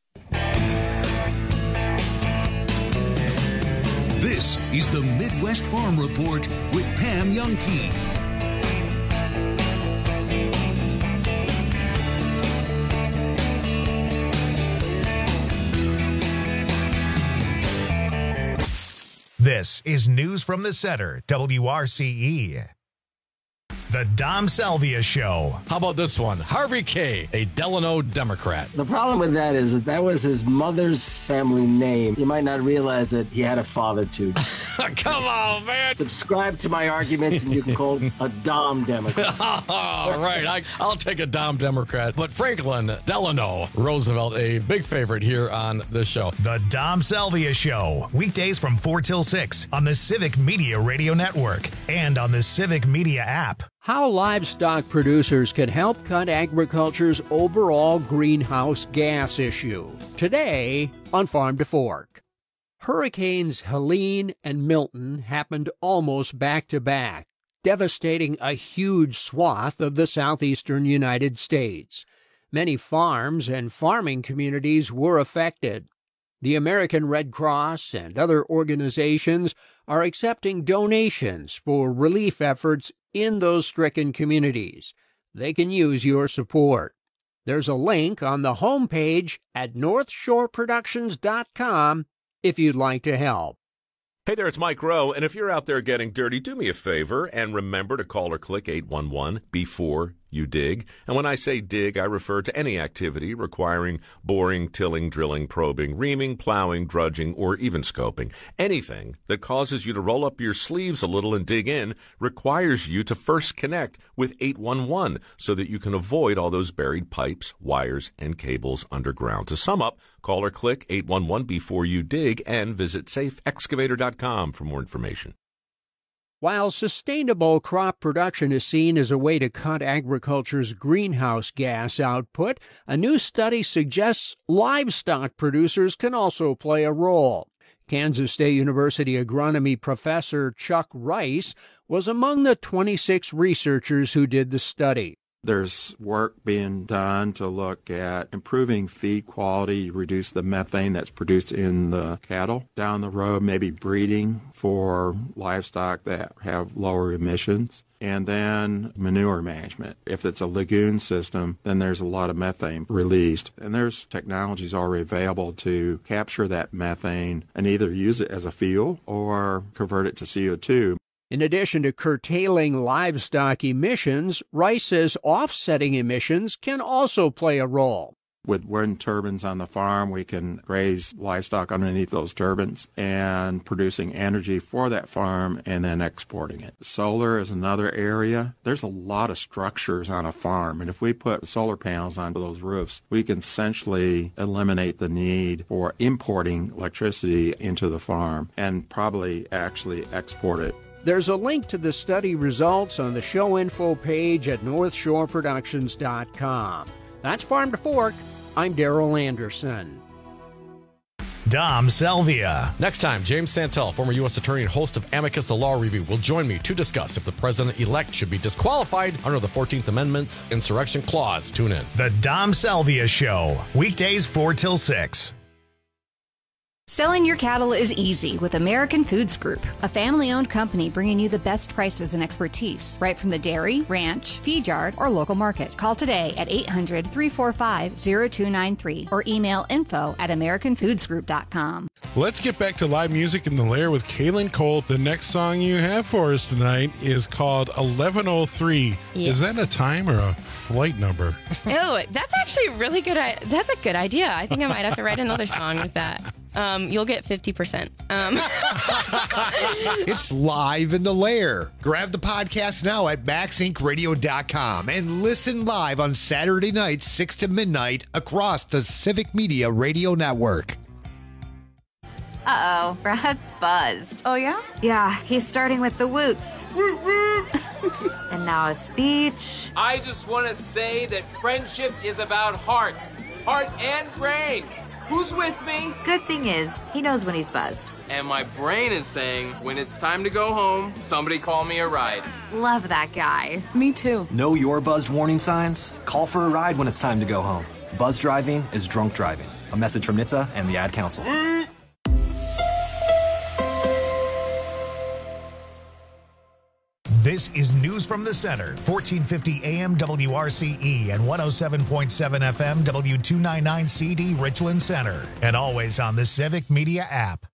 This is the Midwest Farm Report with Pam Yankee. This is News from the Center, W R C E. The Dom Salvia Show. How about this one? Harvey K., a Delano Democrat. The problem with that is that that was his mother's family name. You might not realize that he had a father, too. Come on, man. Subscribe to my arguments and you can call him a Dom Democrat. All right, I, I'll take a Dom Democrat. But Franklin Delano Roosevelt, a big favorite here on this show. The Dom Salvia Show. Weekdays from four till six on the Civic Media Radio Network and on the Civic Media app. How livestock producers can help cut agriculture's overall greenhouse gas issue. Today on Farm to Fork. Hurricanes Helene and Milton happened almost back to back, devastating a huge swath of the southeastern United States. Many farms and farming communities were affected. The American Red Cross and other organizations are accepting donations for relief efforts in those stricken communities. They can use your support. There's a link on the homepage at north shore productions dot com if you'd like to help. Hey there, it's Mike Rowe, and if you're out there getting dirty, do me a favor and remember to call or click eight one one before you dig. And when I say dig, I refer to any activity requiring boring, tilling, drilling, probing, reaming, plowing, drudging, or even scoping. Anything that causes you to roll up your sleeves a little and dig in requires you to first connect with eight one one so that you can avoid all those buried pipes, wires, and cables underground. To sum up, call or click eight one one before you dig and visit safe excavator dot com for more information. While sustainable crop production is seen as a way to cut agriculture's greenhouse gas output, a new study suggests livestock producers can also play a role. Kansas State University agronomy professor Chuck Rice was among the twenty-six researchers who did the study. There's work being done to look at improving feed quality, reduce the methane that's produced in the cattle. Down the road, maybe breeding for livestock that have lower emissions. And then manure management. If it's a lagoon system, then there's a lot of methane released. And there's technologies already available to capture that methane and either use it as a fuel or convert it to C O two. In addition to curtailing livestock emissions, Rice says offsetting emissions can also play a role. With wind turbines on the farm, we can raise livestock underneath those turbines and producing energy for that farm and then exporting it. Solar is another area. There's a lot of structures on a farm, and if we put solar panels on those roofs, we can essentially eliminate the need for importing electricity into the farm and probably actually export it. There's a link to the study results on the show info page at north shore productions dot com. That's Farm to Fork. I'm Darrell Anderson. Dom Salvia. Next time, James Santel, former U S attorney and host of Amicus, a Law Review, will join me to discuss if the president-elect should be disqualified under the fourteenth Amendment's Insurrection Clause. Tune in. The Dom Salvia Show. Weekdays four till six. Selling your cattle is easy with American Foods Group, a family-owned company bringing you the best prices and expertise, right from the dairy, ranch, feed yard, or local market. Call today at eight hundred, three four five, zero two nine three or email info at american foods group dot com. Let's get back to live music in the Lair with Kaylin Cole. The next song you have for us tonight is called eleven oh three. Yes. Is that a time or a flight number? Oh, that's actually a really good. I- that's a good idea. I think I might have to write another song with that. Um, you'll get fifty percent. Um. It's live in the Lair. Grab the podcast now at max inc radio dot com and listen live on Saturday nights, six to midnight, across the Civic Media Radio Network. Uh-oh, Brad's buzzed. Oh, yeah? Yeah, he's starting with the woots. And now a speech. I just want to say that friendship is about heart. Heart and brain. Who's with me? Good thing is, he knows when he's buzzed. And my brain is saying, when it's time to go home, somebody call me a ride. Love that guy. Me too. Know your buzzed warning signs? Call for a ride when it's time to go home. Buzz driving is drunk driving. A message from N H T S A and the Ad Council. This is News from the Center, fourteen fifty A M W R C E and one oh seven point seven F M W two ninety-nine C D Richland Center, and always on the Civic Media app.